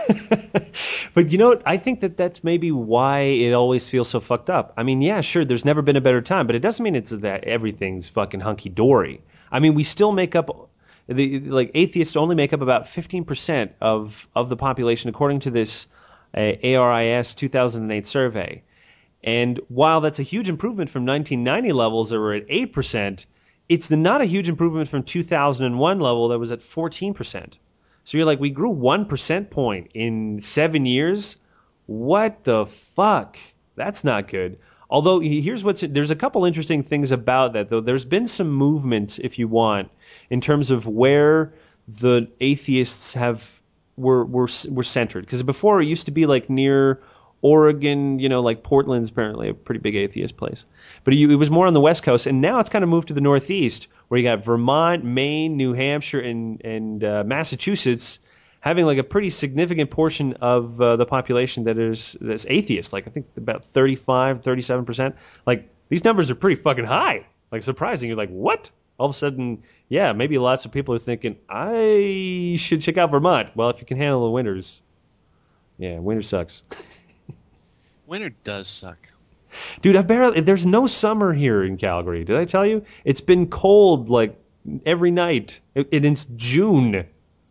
But you know what? I think that's maybe why it always feels so fucked up. I mean, yeah, sure, there's never been a better time, but it doesn't mean it's that everything's fucking hunky-dory. I mean, we still make up, atheists only make up about 15% of the population, according to this ARIS 2008 survey. And while that's a huge improvement from 1990 levels that were at 8%, it's not a huge improvement from 2001 level that was at 14%. So you're like, we grew 1% point in 7 years? What the fuck? That's not good. Although, there's a couple interesting things about that, though. There's been some movement, if you want, in terms of where the atheists were centered. Because before it used to be like near Oregon, like Portland's apparently a pretty big atheist place. But it was more on the West Coast, and now it's kind of moved to the Northeast, where you got Vermont, Maine, New Hampshire, and Massachusetts having like a pretty significant portion of the population that's atheist. Like I think about 35, 37%. Like these numbers are pretty fucking high. Like surprising. You're like, what? All of a sudden, yeah, maybe lots of people are thinking, I should check out Vermont. Well, if you can handle the winters. Yeah, winter sucks. Winter does suck. Dude, there's no summer here in Calgary. Did I tell you? It's been cold like every night. It's June.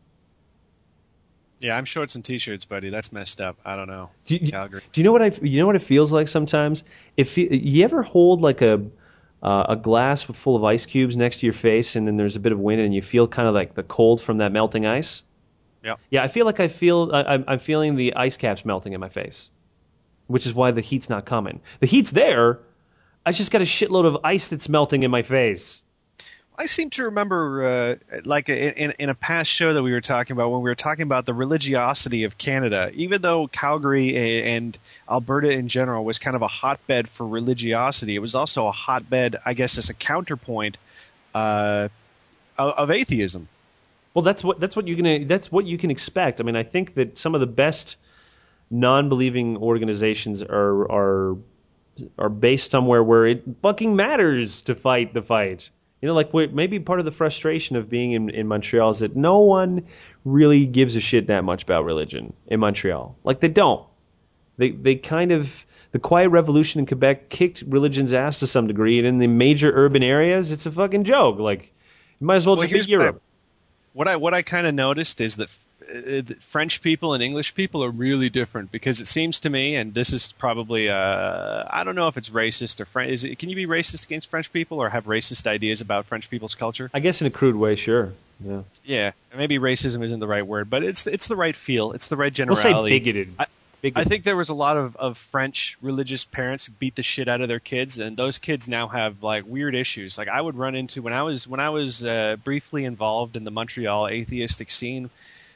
Yeah, I'm shorts and t-shirts, buddy. That's messed up. I don't know. Calgary. Do you know what it feels like sometimes? You ever hold like a glass full of ice cubes next to your face, and then there's a bit of wind, and you feel kind of like the cold from that melting ice? Yeah. Yeah, I feel like I'm feeling the ice caps melting in my face, which is why the heat's not coming. The heat's there. I just got a shitload of ice that's melting in my face. I seem to remember, like in a past show that we were talking about, when we were talking about the religiosity of Canada, even though Calgary and Alberta in general was kind of a hotbed for religiosity, it was also a hotbed, I guess, as a counterpoint of atheism. Well, that's what you can expect. I mean, I think that some of the best non-believing organizations are based somewhere where it fucking matters to fight the fight. Like maybe part of the frustration of being in Montreal is that no one really gives a shit that much about religion in Montreal. Like they don't. They kind of The Quiet Revolution in Quebec kicked religion's ass to some degree, and in the major urban areas, it's a fucking joke. Like, you might as well just be Europe. What I kind of noticed is that French people and English people are really different, because it seems to me, and this is probably I don't know if it's racist or can you be racist against French people or have racist ideas about French people's culture? I guess in a crude way, sure. Yeah. Yeah, maybe racism isn't the right word, but it's the right feel. It's the right generality. We'll say bigoted. I think there was a lot of French religious parents who beat the shit out of their kids, and those kids now have like weird issues. Like I would run into when I was briefly involved in the Montreal atheistic scene.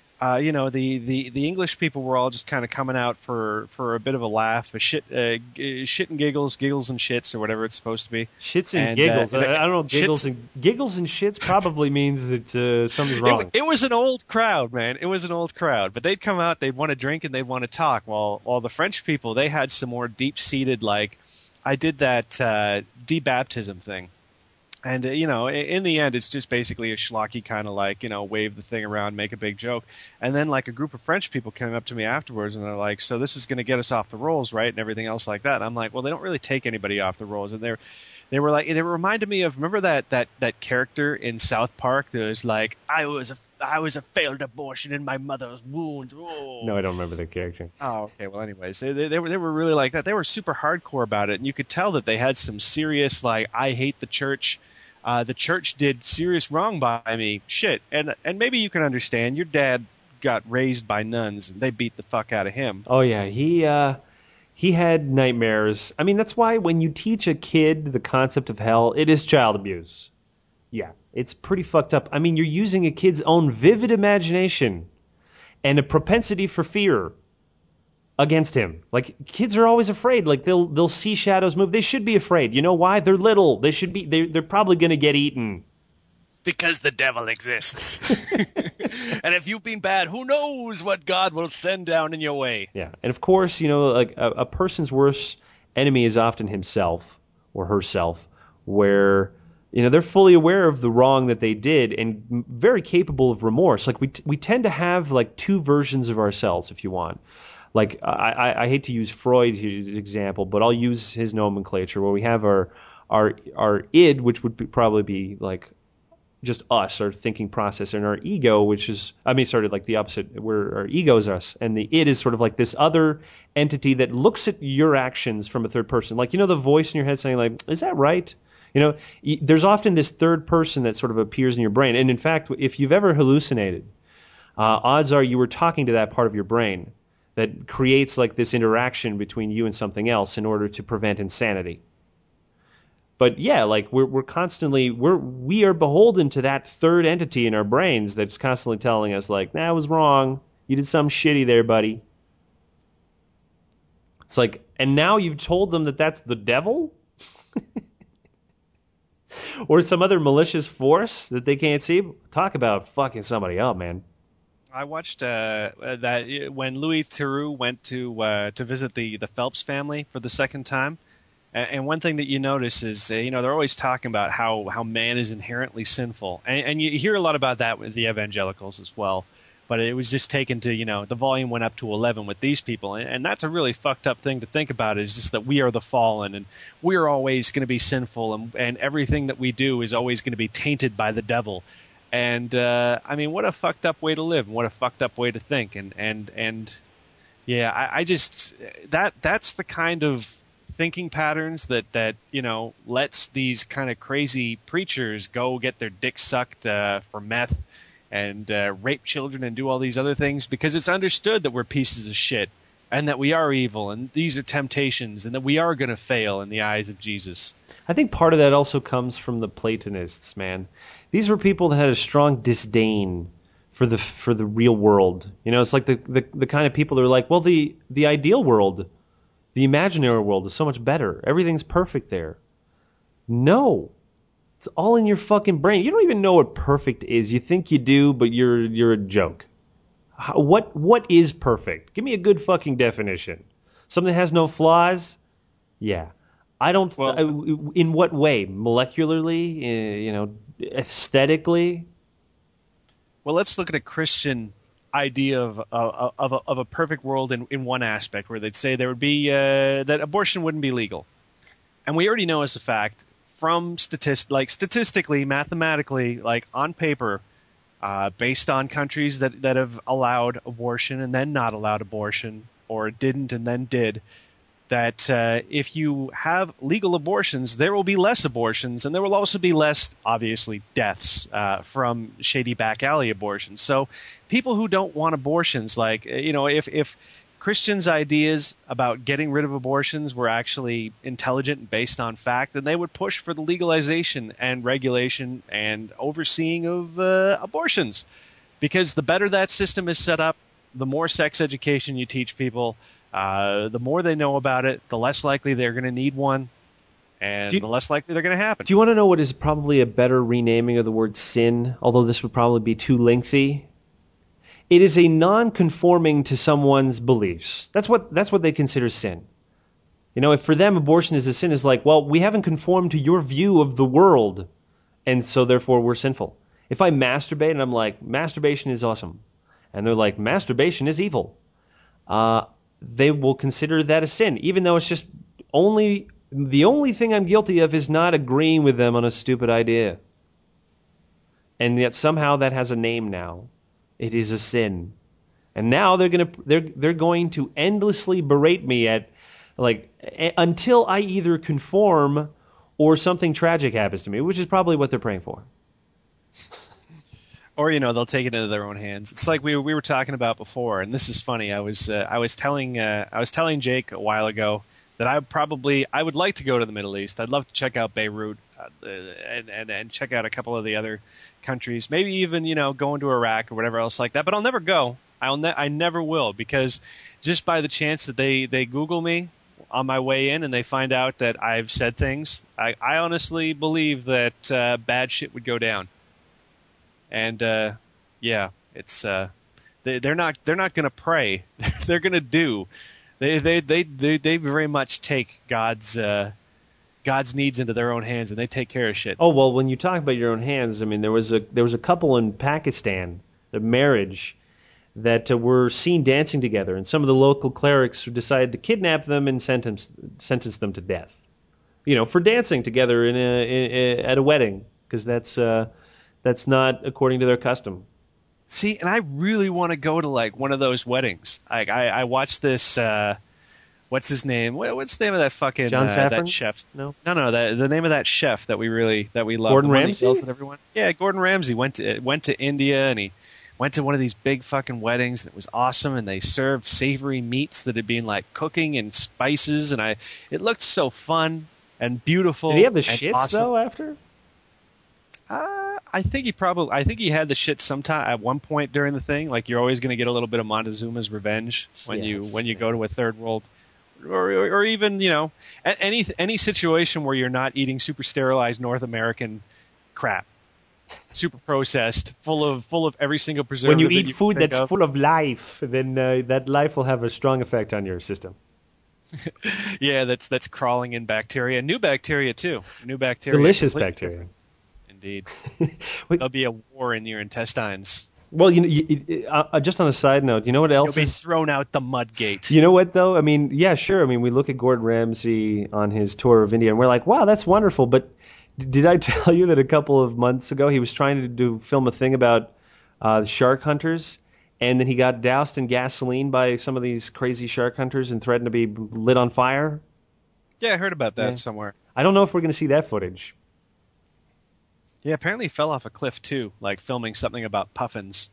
The English people were all just kind of coming out for a bit of a laugh, shit and giggles and shits, or whatever it's supposed to be. Shits and giggles. I don't know. Giggles and shits probably means that something's wrong. It was an old crowd, man. It was an old crowd. But they'd come out, they'd want to drink, and they'd want to talk. While the French people, they had some more deep-seated, like, I did that debaptism thing. And, in the end, it's just basically a schlocky kind of like, wave the thing around, make a big joke. And then like a group of French people came up to me afterwards and they're like, so this is going to get us off the rolls, right? And everything else like that. And I'm like, well, they don't really take anybody off the rolls. And they reminded me of, remember that character in South Park that was like, I was a failed abortion in my mother's womb. Oh. No, I don't remember that character. Oh, okay. Well, anyways, they were really like that. They were super hardcore about it. And you could tell that they had some serious, like, I hate the church. The church did serious wrong by me. Shit. And maybe you can understand. Your dad got raised by nuns, and they beat the fuck out of him. Oh, yeah. He had nightmares. I mean, that's why when you teach a kid the concept of hell, it is child abuse. Yeah, it's pretty fucked up. I mean, you're using a kid's own vivid imagination and a propensity for fear against him. Like, kids are always afraid. Like, they'll see shadows move. They should be afraid. You know why? They're little. They should be. They're probably going to get eaten. Because the devil exists. And if you've been bad, who knows what God will send down in your way. Yeah. And of course, like a person's worst enemy is often himself or herself, where, they're fully aware of the wrong that they did and very capable of remorse. Like, we tend to have like two versions of ourselves, if you want. Like, I hate to use Freud as an example, but I'll use his nomenclature, where we have our id, which would probably be like just us, our thinking process, and our ego, which is, like the opposite, where our ego is us, and the id is sort of like this other entity that looks at your actions from a third person. Like, the voice in your head saying, like, is that right? There's often this third person that sort of appears in your brain. And in fact, if you've ever hallucinated, odds are you were talking to that part of your brain that creates like this interaction between you and something else in order to prevent insanity. But yeah, like we're constantly we are beholden to that third entity in our brains that's constantly telling us like, nah, I was wrong. You did something shitty there, buddy. It's like, and now you've told them that that's the devil? Or some other malicious force that they can't see? Talk about fucking somebody up, man. I watched that when Louis Theroux went to visit the Phelps family for the second time. And one thing that you notice is, they're always talking about how man is inherently sinful. And you hear a lot about that with the evangelicals as well. But it was just taken to, the volume went up to 11 with these people. And that's a really fucked up thing to think about, is just that we are the fallen and we're always going to be sinful. And everything that we do is always going to be tainted by the devil. And, what a fucked up way to live and what a fucked up way to think. And yeah, I just, that's the kind of thinking patterns that lets these kind of crazy preachers go get their dick sucked for meth and rape children and do all these other things, because it's understood that we're pieces of shit and that we are evil and these are temptations and that we are going to fail in the eyes of Jesus. I think part of that also comes from the Platonists, man. These were people that had a strong disdain for the real world. It's like the kind of people that are like, well, the ideal world, the imaginary world is so much better. Everything's perfect there. No. It's all in your fucking brain. You don't even know what perfect is. You think you do, but you're a joke. What is perfect? Give me a good fucking definition. Something that has no flaws? Yeah. I don't. Well, in what way? Molecularly? Aesthetically? Well, let's look at a Christian idea of a perfect world in one aspect, where they'd say there would be that abortion wouldn't be legal, and we already know as a fact from statistically, mathematically, like on paper, based on countries that have allowed abortion and then not allowed abortion, or didn't and then did, that if you have legal abortions, there will be less abortions, and there will also be less, obviously, deaths from shady back alley abortions. So people who don't want abortions, like, if Christians' ideas about getting rid of abortions were actually intelligent and based on fact, then they would push for the legalization and regulation and overseeing of abortions. Because the better that system is set up, the more sex education you teach people, the more they know about it, the less likely they're going to need one, and the less likely they're going to happen. Do you want to know what is probably a better renaming of the word sin, although this would probably be too lengthy? It is a non-conforming to someone's beliefs. That's what they consider sin. If for them abortion is a sin, is like, well, we haven't conformed to your view of the world, and so therefore we're sinful. If I masturbate and I'm like, masturbation is awesome, and they're like, masturbation is evil, they will consider that a sin, even though it's just the only thing I'm guilty of is not agreeing with them on a stupid idea. And yet somehow that has a name now. It is a sin. And now they're going to endlessly berate me until I either conform or something tragic happens to me, which is probably what they're praying for. Or they'll take it into their own hands. It's like we were talking about before, and this is funny. I was telling Jake a while ago that I would like to go to the Middle East. I'd love to check out Beirut and check out a couple of the other countries. Maybe even go into Iraq or whatever else like that. But I'll never go. I never will, because just by the chance that they Google me on my way in and they find out that I've said things, I honestly believe that bad shit would go down. And it's they're not going to pray. They're going to do. They very much take God's needs into their own hands, and they take care of shit. Oh well, when you talk about your own hands, I mean there was a couple in Pakistan, the marriage, that were seen dancing together, and some of the local clerics decided to kidnap them and sentence them to death. For dancing together at a wedding, because that's not according to their custom. See, and I really want to go to one of those weddings. I watched this. What's his name? What's the name of that fucking John Safran? That chef? No. The name of that chef that we love. Gordon Ramsay. Everyone. Yeah, Gordon Ramsay went to India, and he went to one of these big fucking weddings, and it was awesome. And they served savory meats that had been cooking and spices, and it looked so fun and beautiful. Did he have the shits awesome. though after? I think he had the shit sometime at one point during the thing. You're always going to get a little bit of Montezuma's revenge when you go to a third world, or even any situation where you're not eating super sterilized North American crap, super processed, full of every single preservative. When you eat food that's full of life, then that life will have a strong effect on your system. Yeah, that's crawling in bacteria, new bacteria too, delicious bacteria. Different. Indeed. There'll be a war in your intestines. Well, just on a side note, you know what else? You'll be thrown out the mud gate. You know what, though? I mean, yeah, sure. I mean, we look at Gordon Ramsay on his tour of India, and we're like, wow, that's wonderful. But did I tell you that a couple of months ago he was trying to film a thing about shark hunters, and then he got doused in gasoline by some of these crazy shark hunters and threatened to be lit on fire? Yeah, I heard about that somewhere. I don't know if we're going to see that footage. Yeah, apparently he fell off a cliff too, filming something about puffins.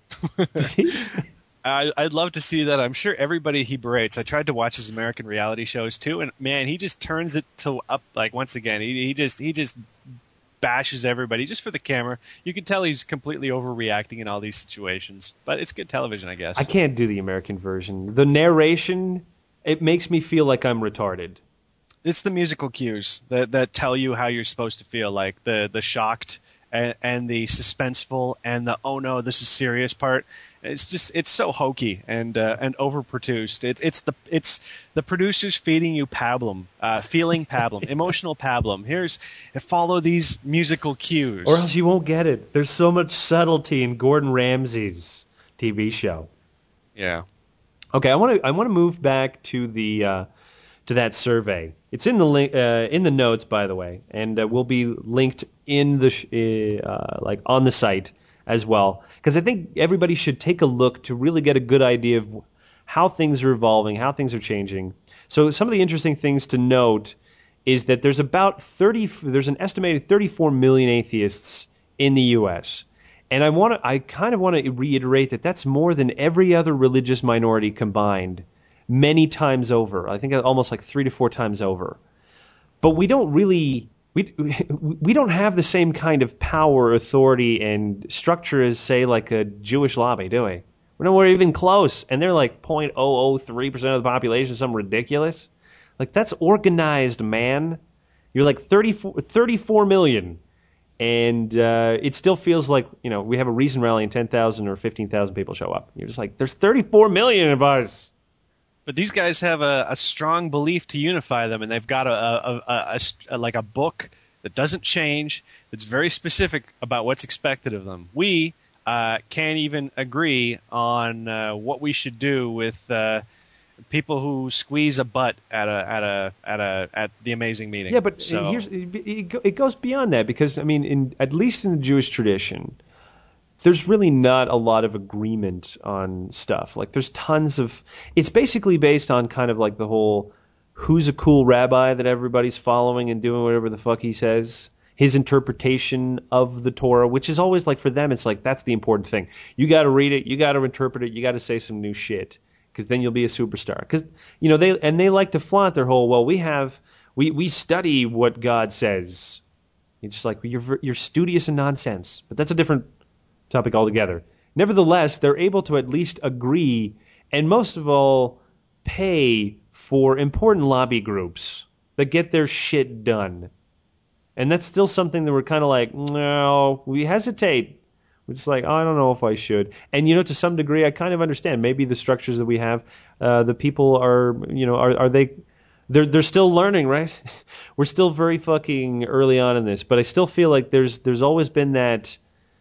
I'd love to see that. I'm sure everybody he berates. I tried to watch his American reality shows too, and man, he just turns it to up. Once again, he just bashes everybody just for the camera. You can tell he's completely overreacting in all these situations, but it's good television, I guess. I can't do the American version. The narration, it makes me feel like I'm retarded. It's the musical cues that tell you how you're supposed to feel, the shocked and the suspenseful and the oh no, this is serious part. It's so hokey and overproduced. It's the producers feeding you pablum, feeling pablum, emotional pablum. Follow these musical cues, or else you won't get it. There's so much subtlety in Gordon Ramsay's TV show. Yeah. Okay, I want to move back to the to that survey. It's in the notes, by the way, and will be linked in the like on the site as well, because I think everybody should take a look to really get a good idea of how things are evolving, how things are changing. So some of the interesting things to note is that there's an estimated 34 million atheists in the U.S. And I kind of want to reiterate that that's more than every other religious minority combined, many times over. I think almost like 3 to 4 times over. But we don't really, we don't have the same kind of power, authority, and structure as, say, like a Jewish lobby, do we? We're nowhere even close, and they're like 0.003% of the population, something ridiculous. Like, that's organized, man. You're like 34 million. And it still feels like, we have a Reason rally and 10,000 or 15,000 people show up. You're just like, there's 34 million of us. But these guys have a strong belief to unify them, and they've got a book that doesn't change, that's very specific about what's expected of them. We can't even agree on what we should do with people who squeeze a butt at the amazing meeting. Yeah, but it goes beyond that, because at least in the Jewish tradition, there's really not a lot of agreement on stuff. Like, there's tons of. It's basically based on kind of like the whole who's a cool rabbi that everybody's following and doing whatever the fuck he says. His interpretation of the Torah, which is always like, for them, it's like that's the important thing. You got to read it, you got to interpret it, you got to say some new shit, because then you'll be a superstar. Because they like to flaunt their whole, well, we study what God says. You're just like, you're studious and nonsense. But that's a different topic altogether. Nevertheless, they're able to at least agree, and most of all, pay for important lobby groups that get their shit done. And that's still something that we're kind of like, no, we hesitate. We're just like, oh, I don't know if I should. And, to some degree, I kind of understand. Maybe the structures that we have, the people are, they're still learning, right? We're still very fucking early on in this. But I still feel like there's always been that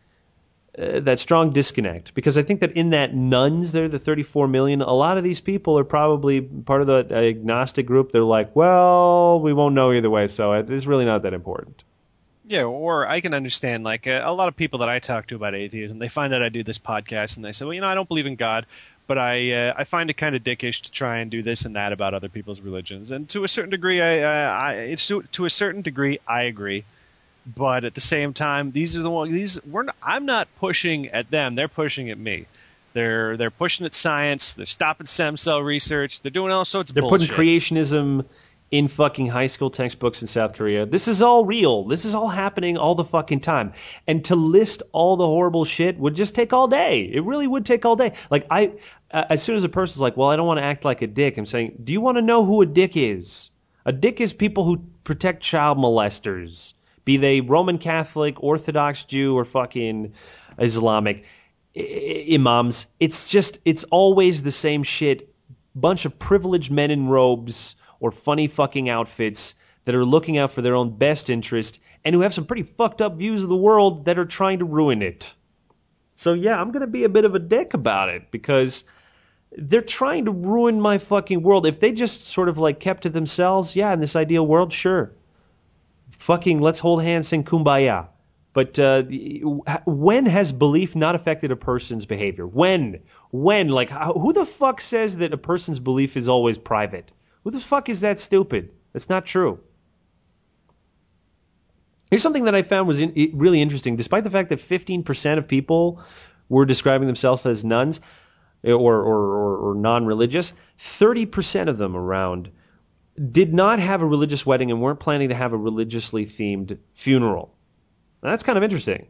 strong disconnect. Because I think that in that nuns there, the 34 million, a lot of these people are probably part of the agnostic group. They're like, well, we won't know either way, so it's really not that important. Yeah, or I can understand, like, a lot of people that I talk to about atheism, they find out I do this podcast, and they say, well, I don't believe in God, but I find it kind of dickish to try and do this and that about other people's religions. And to a certain degree, to a certain degree, I agree. But at the same time, these are the ones. I'm not pushing at them; they're pushing at me. They're pushing at science. They're stopping stem cell research. They're doing all sorts of bullshit. They're putting creationism in fucking high school textbooks in South Korea. This is all real. This is all happening all the fucking time. And to list all the horrible shit would just take all day. It really would take all day. Like, as soon as a person's like, well, I don't want to act like a dick, I'm saying, do you want to know who a dick is? A dick is people who protect child molesters. Be they Roman Catholic, Orthodox Jew, or fucking Islamic imams. It's always the same shit. Bunch of privileged men in robes or funny fucking outfits that are looking out for their own best interest and who have some pretty fucked up views of the world that are trying to ruin it. So yeah, I'm going to be a bit of a dick about it, because they're trying to ruin my fucking world. If they just sort of like kept to themselves, yeah, in this ideal world, sure. Fucking let's hold hands, sing Kumbaya. But when has belief not affected a person's behavior? When? Like, who the fuck says that a person's belief is always private? Who the fuck is that stupid? That's not true. Here's something that I found was really interesting. Despite the fact that 15% of people were describing themselves as nuns or non-religious, 30% of them around did not have a religious wedding and weren't planning to have a religiously themed funeral. Now, that's kind of interesting.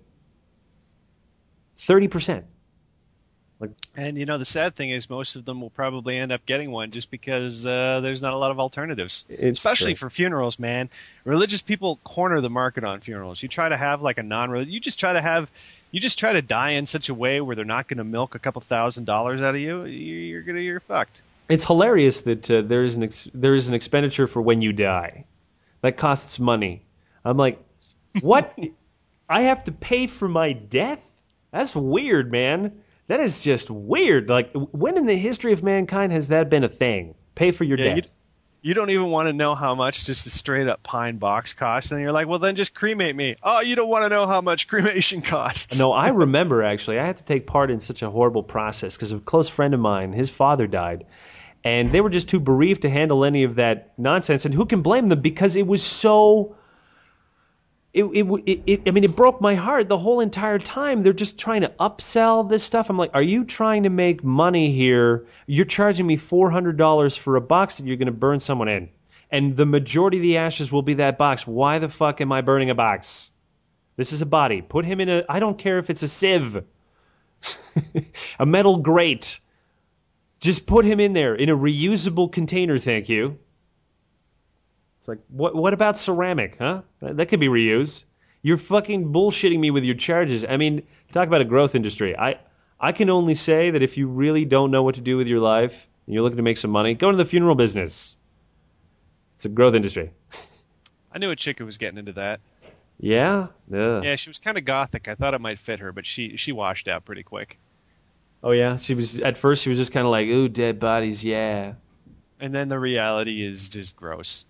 30%. And, the sad thing is most of them will probably end up getting one just because there's not a lot of alternatives. Especially for funerals, man. Religious people corner the market on funerals. You try to have like a non-religious... You just try to die in such a way where they're not going to milk a couple $1,000s out of you. You're fucked. It's hilarious that there is an expenditure for when you die. That costs money. I'm like, what? I have to pay for my death? That's weird, man. That is just weird. Like, when in the history of mankind has that been a thing? Pay for your death. You don't even want to know how much just a straight up pine box costs, and you're like, well, then just cremate me. Oh, you don't want to know how much cremation costs. No, I remember, actually. I had to take part in such a horrible process because a close friend of mine, his father died, and they were just too bereaved to handle any of that nonsense. And who can blame them? Because it was so... It broke my heart the whole entire time. They're just trying to upsell this stuff. I'm like, are you trying to make money here? You're charging me $400 for a box that you're going to burn someone in. And the majority of the ashes will be that box. Why the fuck am I burning a box? This is a body. Put him in a... I don't care if it's a sieve. A metal grate. Just put him in there in a reusable container, thank you. It's like, what about ceramic, huh? That could be reused. You're fucking bullshitting me with your charges. I mean, talk about a growth industry. I can only say that if you really don't know what to do with your life and you're looking to make some money, go into the funeral business. It's a growth industry. I knew a chick who was getting into that. Yeah? Yeah, she was kind of gothic. I thought it might fit her, but she washed out pretty quick. Oh, yeah? At first, she was just kind of like, ooh, dead bodies, yeah. And then the reality is just gross.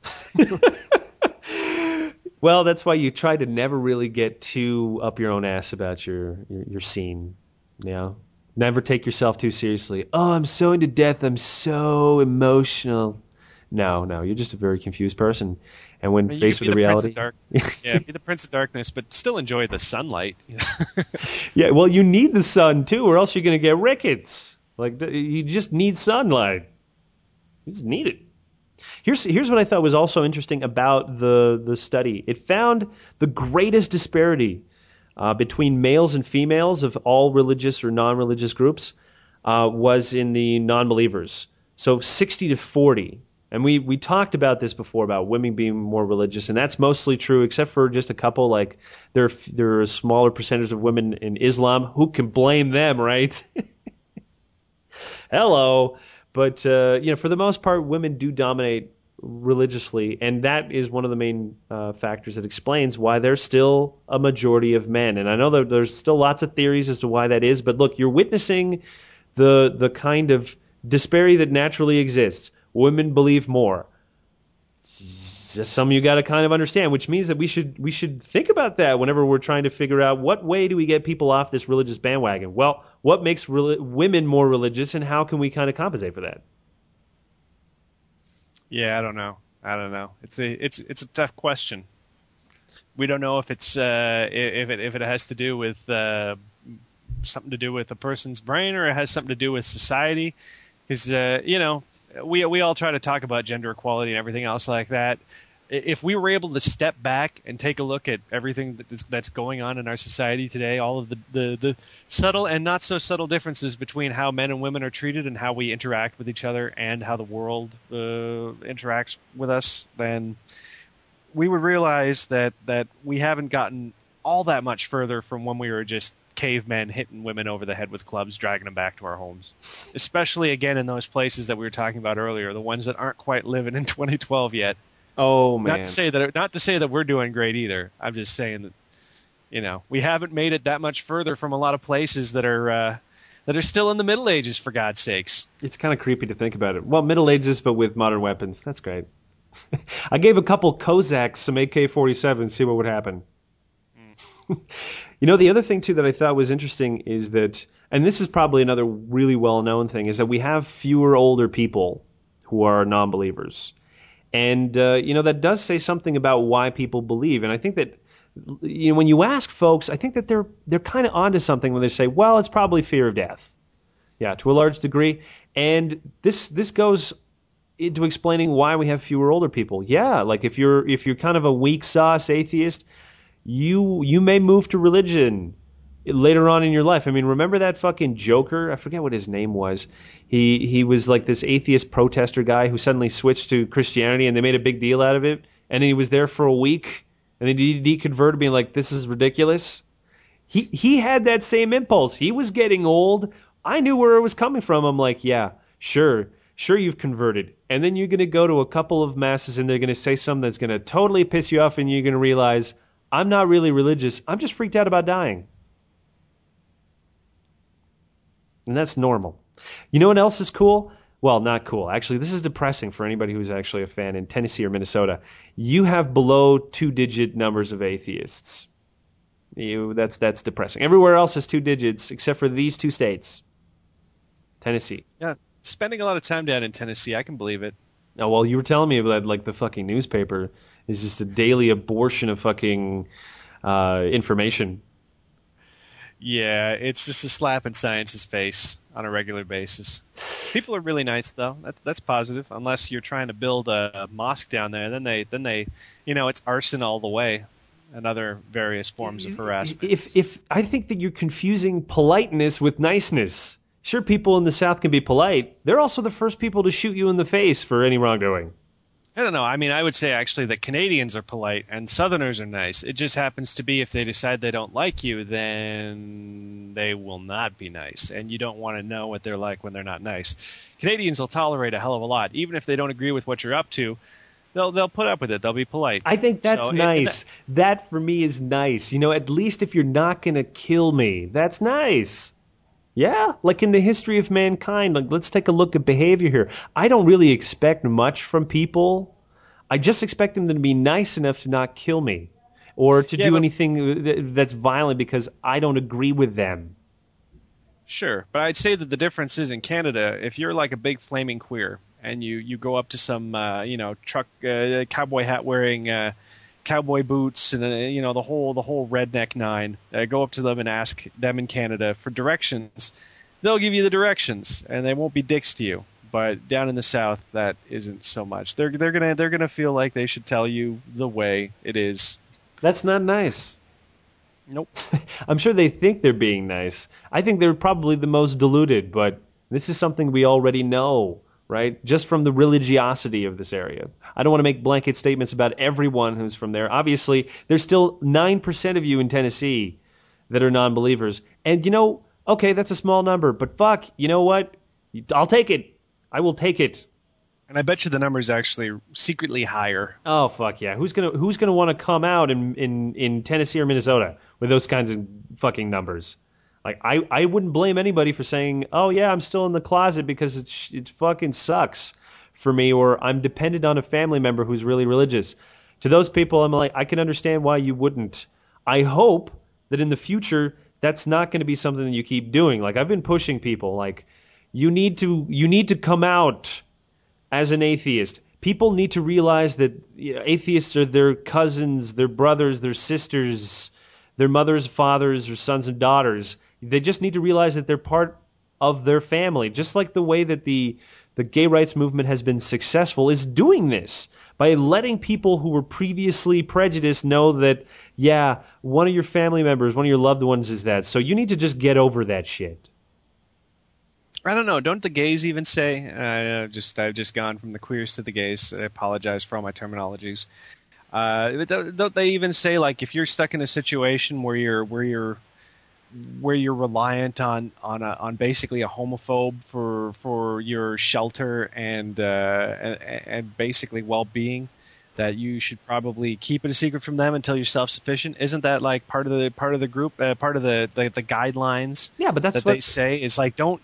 Well, that's why you try to never really get too up your own ass about your scene. You know? Never take yourself too seriously. Oh, I'm so into death. I'm so emotional. No, you're just a very confused person. And when faced with the reality... Yeah, be the Prince of Darkness, but still enjoy the sunlight. You know? Yeah, well, you need the sun, too, or else you're going to get rickets. Like, you just need sunlight. You just need it. Here's what I thought was also interesting about the study. It found the greatest disparity between males and females of all religious or non-religious groups was in the non-believers. So 60-40. And we talked about this before about women being more religious, and that's mostly true, except for just a couple. Like there are a smaller percentage of women in Islam. Who can blame them, right? Hello. But for the most part, women do dominate religiously, and that is one of the main factors that explains why there's still a majority of men. And I know that there's still lots of theories as to why that is, but look, you're witnessing the kind of disparity that naturally exists. Women believe more. Just something you got to kind of understand, which means that we should think about that whenever we're trying to figure out what way do we get people off this religious bandwagon. Well, what makes women more religious, and how can we kind of compensate for that? Yeah, I don't know. It's a tough question. We don't know if it's if it has to do with something to do with a person's brain, or it has something to do with society. Because we all try to talk about gender equality and everything else like that. If we were able to step back and take a look at everything that's going on in our society today, all of the subtle and not so subtle differences between how men and women are treated and how we interact with each other and how the world interacts with us, then we would realize that we haven't gotten all that much further from when we were just cavemen hitting women over the head with clubs, dragging them back to our homes. Especially, again, in those places that we were talking about earlier, the ones that aren't quite living in 2012 yet. Oh, man. Not to say that we're doing great either. I'm just saying that, we haven't made it that much further from a lot of places that are still in the Middle Ages, for God's sakes. It's kind of creepy to think about it. Well, Middle Ages, but with modern weapons. That's great. I gave a couple Cossacks some AK-47, see what would happen. The other thing, too, that I thought was interesting is that, and this is probably another really well-known thing, is that we have fewer older people who are non-believers. And, that does say something about why people believe. And I think that, when you ask folks, I think that they're kind of onto something when they say, well, it's probably fear of death. Yeah, to a large degree. And this goes into explaining why we have fewer older people. Yeah, like if you're kind of a weak sauce atheist, you may move to religion later on in your life. I mean, remember that fucking Joker? I forget what his name was. He was like this atheist protester guy who suddenly switched to Christianity, and they made a big deal out of it. And then he was there for a week, and then he deconverted, being like, this is ridiculous. He had that same impulse. He was getting old. I knew where it was coming from. I'm like, yeah, sure you've converted. And then you're going to go to a couple of masses, and they're going to say something that's going to totally piss you off, and you're going to realize, I'm not really religious. I'm just freaked out about dying. And that's normal. You know what else is cool? Well, not cool. Actually, this is depressing for anybody who's actually a fan in Tennessee or Minnesota. You have below two-digit numbers of atheists. That's depressing. Everywhere else is two digits except for these two states. Tennessee. Yeah, spending a lot of time down in Tennessee, I can believe it. Oh, well, you were telling me about like the fucking newspaper is just a daily abortion of fucking information. Yeah, it's just a slap in science's face on a regular basis. People are really nice, though. That's positive. Unless you're trying to build a mosque down there, then they, it's arson all the way, and other various forms of harassment. If I think that you're confusing politeness with niceness. Sure, people in the South can be polite. They're also the first people to shoot you in the face for any wrongdoing. I don't know. I mean, I would say actually that Canadians are polite and Southerners are nice. It just happens to be if they decide they don't like you, then they will not be nice. And you don't want to know what they're like when they're not nice. Canadians will tolerate a hell of a lot. Even if they don't agree with what you're up to, they'll put up with it. They'll be polite. I think that's nice. That for me is nice. You know, at least if you're not going to kill me, that's nice. Yeah, like in the history of mankind, like let's take a look at behavior here. I don't really expect much from people. I just expect them to be nice enough to not kill me or to do anything that's violent because I don't agree with them. Sure, but I'd say that the difference is in Canada, if you're like a big flaming queer and you go up to some, truck, cowboy hat wearing, cowboy boots and the whole redneck nine, go up to them and ask them in Canada for directions, they'll give you the directions and they won't be dicks to you. But down in the South, that isn't so much. They're gonna feel like they should tell you the way it is. That's not nice. Nope. I'm sure they think they're being nice. I think they're probably the most deluded, but this is something we already know. Right? Just from the religiosity of this area. I don't want to make blanket statements about everyone who's from there. Obviously, there's still 9% of you in Tennessee that are non-believers. And, okay, that's a small number, but fuck, you know what? I'll take it. I will take it. And I bet you the number's actually secretly higher. Oh, fuck yeah. Who's gonna want to come out in Tennessee or Minnesota with those kinds of fucking numbers? Like, I wouldn't blame anybody for saying, oh, yeah, I'm still in the closet because it fucking sucks for me, or I'm dependent on a family member who's really religious. To those people, I'm like, I can understand why you wouldn't. I hope that in the future, that's not going to be something that you keep doing. Like, I've been pushing people, like, you need to come out as an atheist. People need to realize that atheists are their cousins, their brothers, their sisters, their mothers, fathers, or sons and daughters. They just need to realize that they're part of their family, just like the way that the gay rights movement has been successful is doing this by letting people who were previously prejudiced know that, yeah, one of your family members, one of your loved ones is that. So you need to just get over that shit. I don't know. Don't the gays even say? I've just gone from the queers to the gays. I apologize for all my terminologies. Don't they even say, like, if you're stuck in a situation where you're reliant on basically a homophobe for your shelter and basically well-being, that you should probably keep it a secret from them until you're self-sufficient? Isn't that like part of the group, part of the guidelines? Yeah, but that's what they say is like don't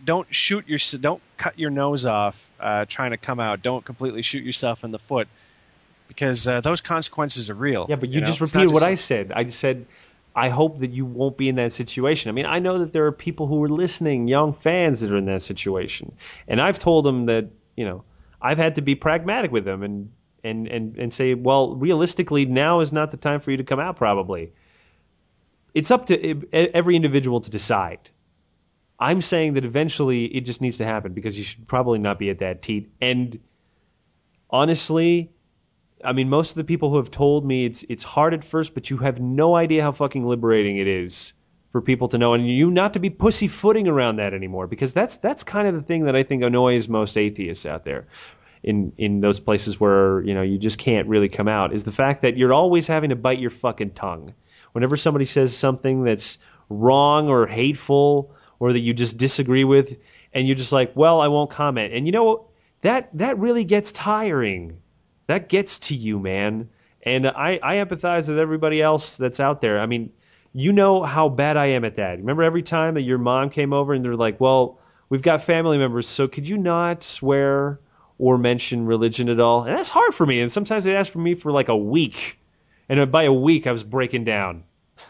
cut your nose off trying to come out. Don't completely shoot yourself in the foot. Because those consequences are real. Yeah, but you just repeated what I said. I just said, I hope that you won't be in that situation. I mean, I know that there are people who are listening, young fans that are in that situation. And I've told them that, I've had to be pragmatic with them and say, well, realistically, now is not the time for you to come out, probably. It's up to every individual to decide. I'm saying that eventually it just needs to happen because you should probably not be at that teat. And honestly, I mean, most of the people who have told me it's hard at first, but you have no idea how fucking liberating it is for people to know, and you not to be pussyfooting around that anymore, because that's kind of the thing that I think annoys most atheists out there in those places where you just can't really come out, is the fact that you're always having to bite your fucking tongue whenever somebody says something that's wrong or hateful or that you just disagree with, and you're just like, well, I won't comment. And that really gets tiring. That gets to you, man. And I empathize with everybody else that's out there. I mean, you know how bad I am at that. Remember every time that your mom came over and they're like, well, we've got family members. So could you not swear or mention religion at all? And that's hard for me. And sometimes they ask for me for like a week. And by a week, I was breaking down.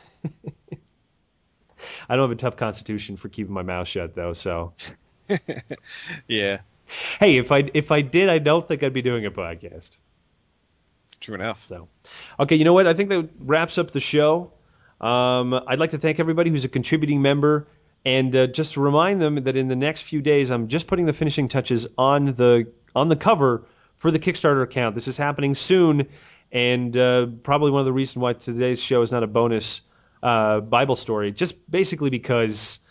I don't have a tough constitution for keeping my mouth shut, though. So, Yeah, hey, if I did, I don't think I'd be doing a podcast. true enough. So, okay, you know what? I think that wraps up the show. I'd like to thank everybody who's a contributing member, and just to remind them that in the next few days, I'm just putting the finishing touches on the cover for the Kickstarter account. This is happening soon, and probably one of the reasons why today's show is not a bonus Bible story, just basically because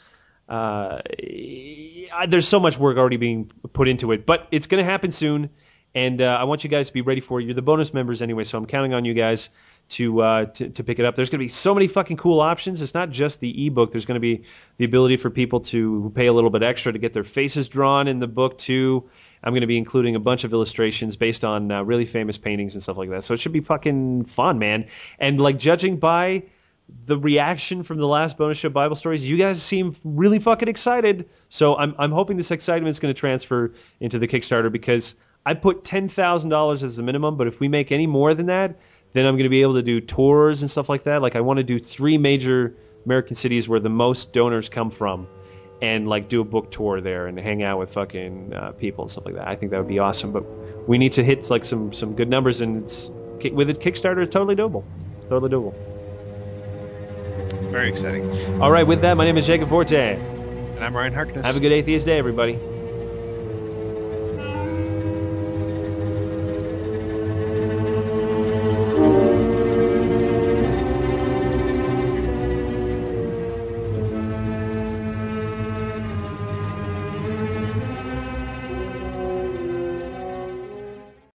there's so much work already being put into it. But it's going to happen soon, and I want you guys to be ready for it. You're the bonus members anyway, so I'm counting on you guys to pick it up. There's going to be so many fucking cool options. It's not just the ebook. There's going to be the ability for people to pay a little bit extra to get their faces drawn in the book too. I'm going to be including a bunch of illustrations based on really famous paintings and stuff like that. So it should be fucking fun, man. And like judging by the reaction from the last bonus show Bible stories, you guys seem really fucking excited. So I'm hoping this excitement is going to transfer into the Kickstarter, because I put $10,000 as the minimum, but if we make any more than that, then I'm going to be able to do tours and stuff like that. Like I want to do 3 major American cities where the most donors come from, and like do a book tour there and hang out with fucking people and stuff like that. I think that would be awesome. But we need to hit like some good numbers, and with it, Kickstarter is totally doable. Totally doable. Very exciting. All right, with that, my name is Jacob Forte. And I'm Ryan Harkness. Have a good Atheist Day, everybody.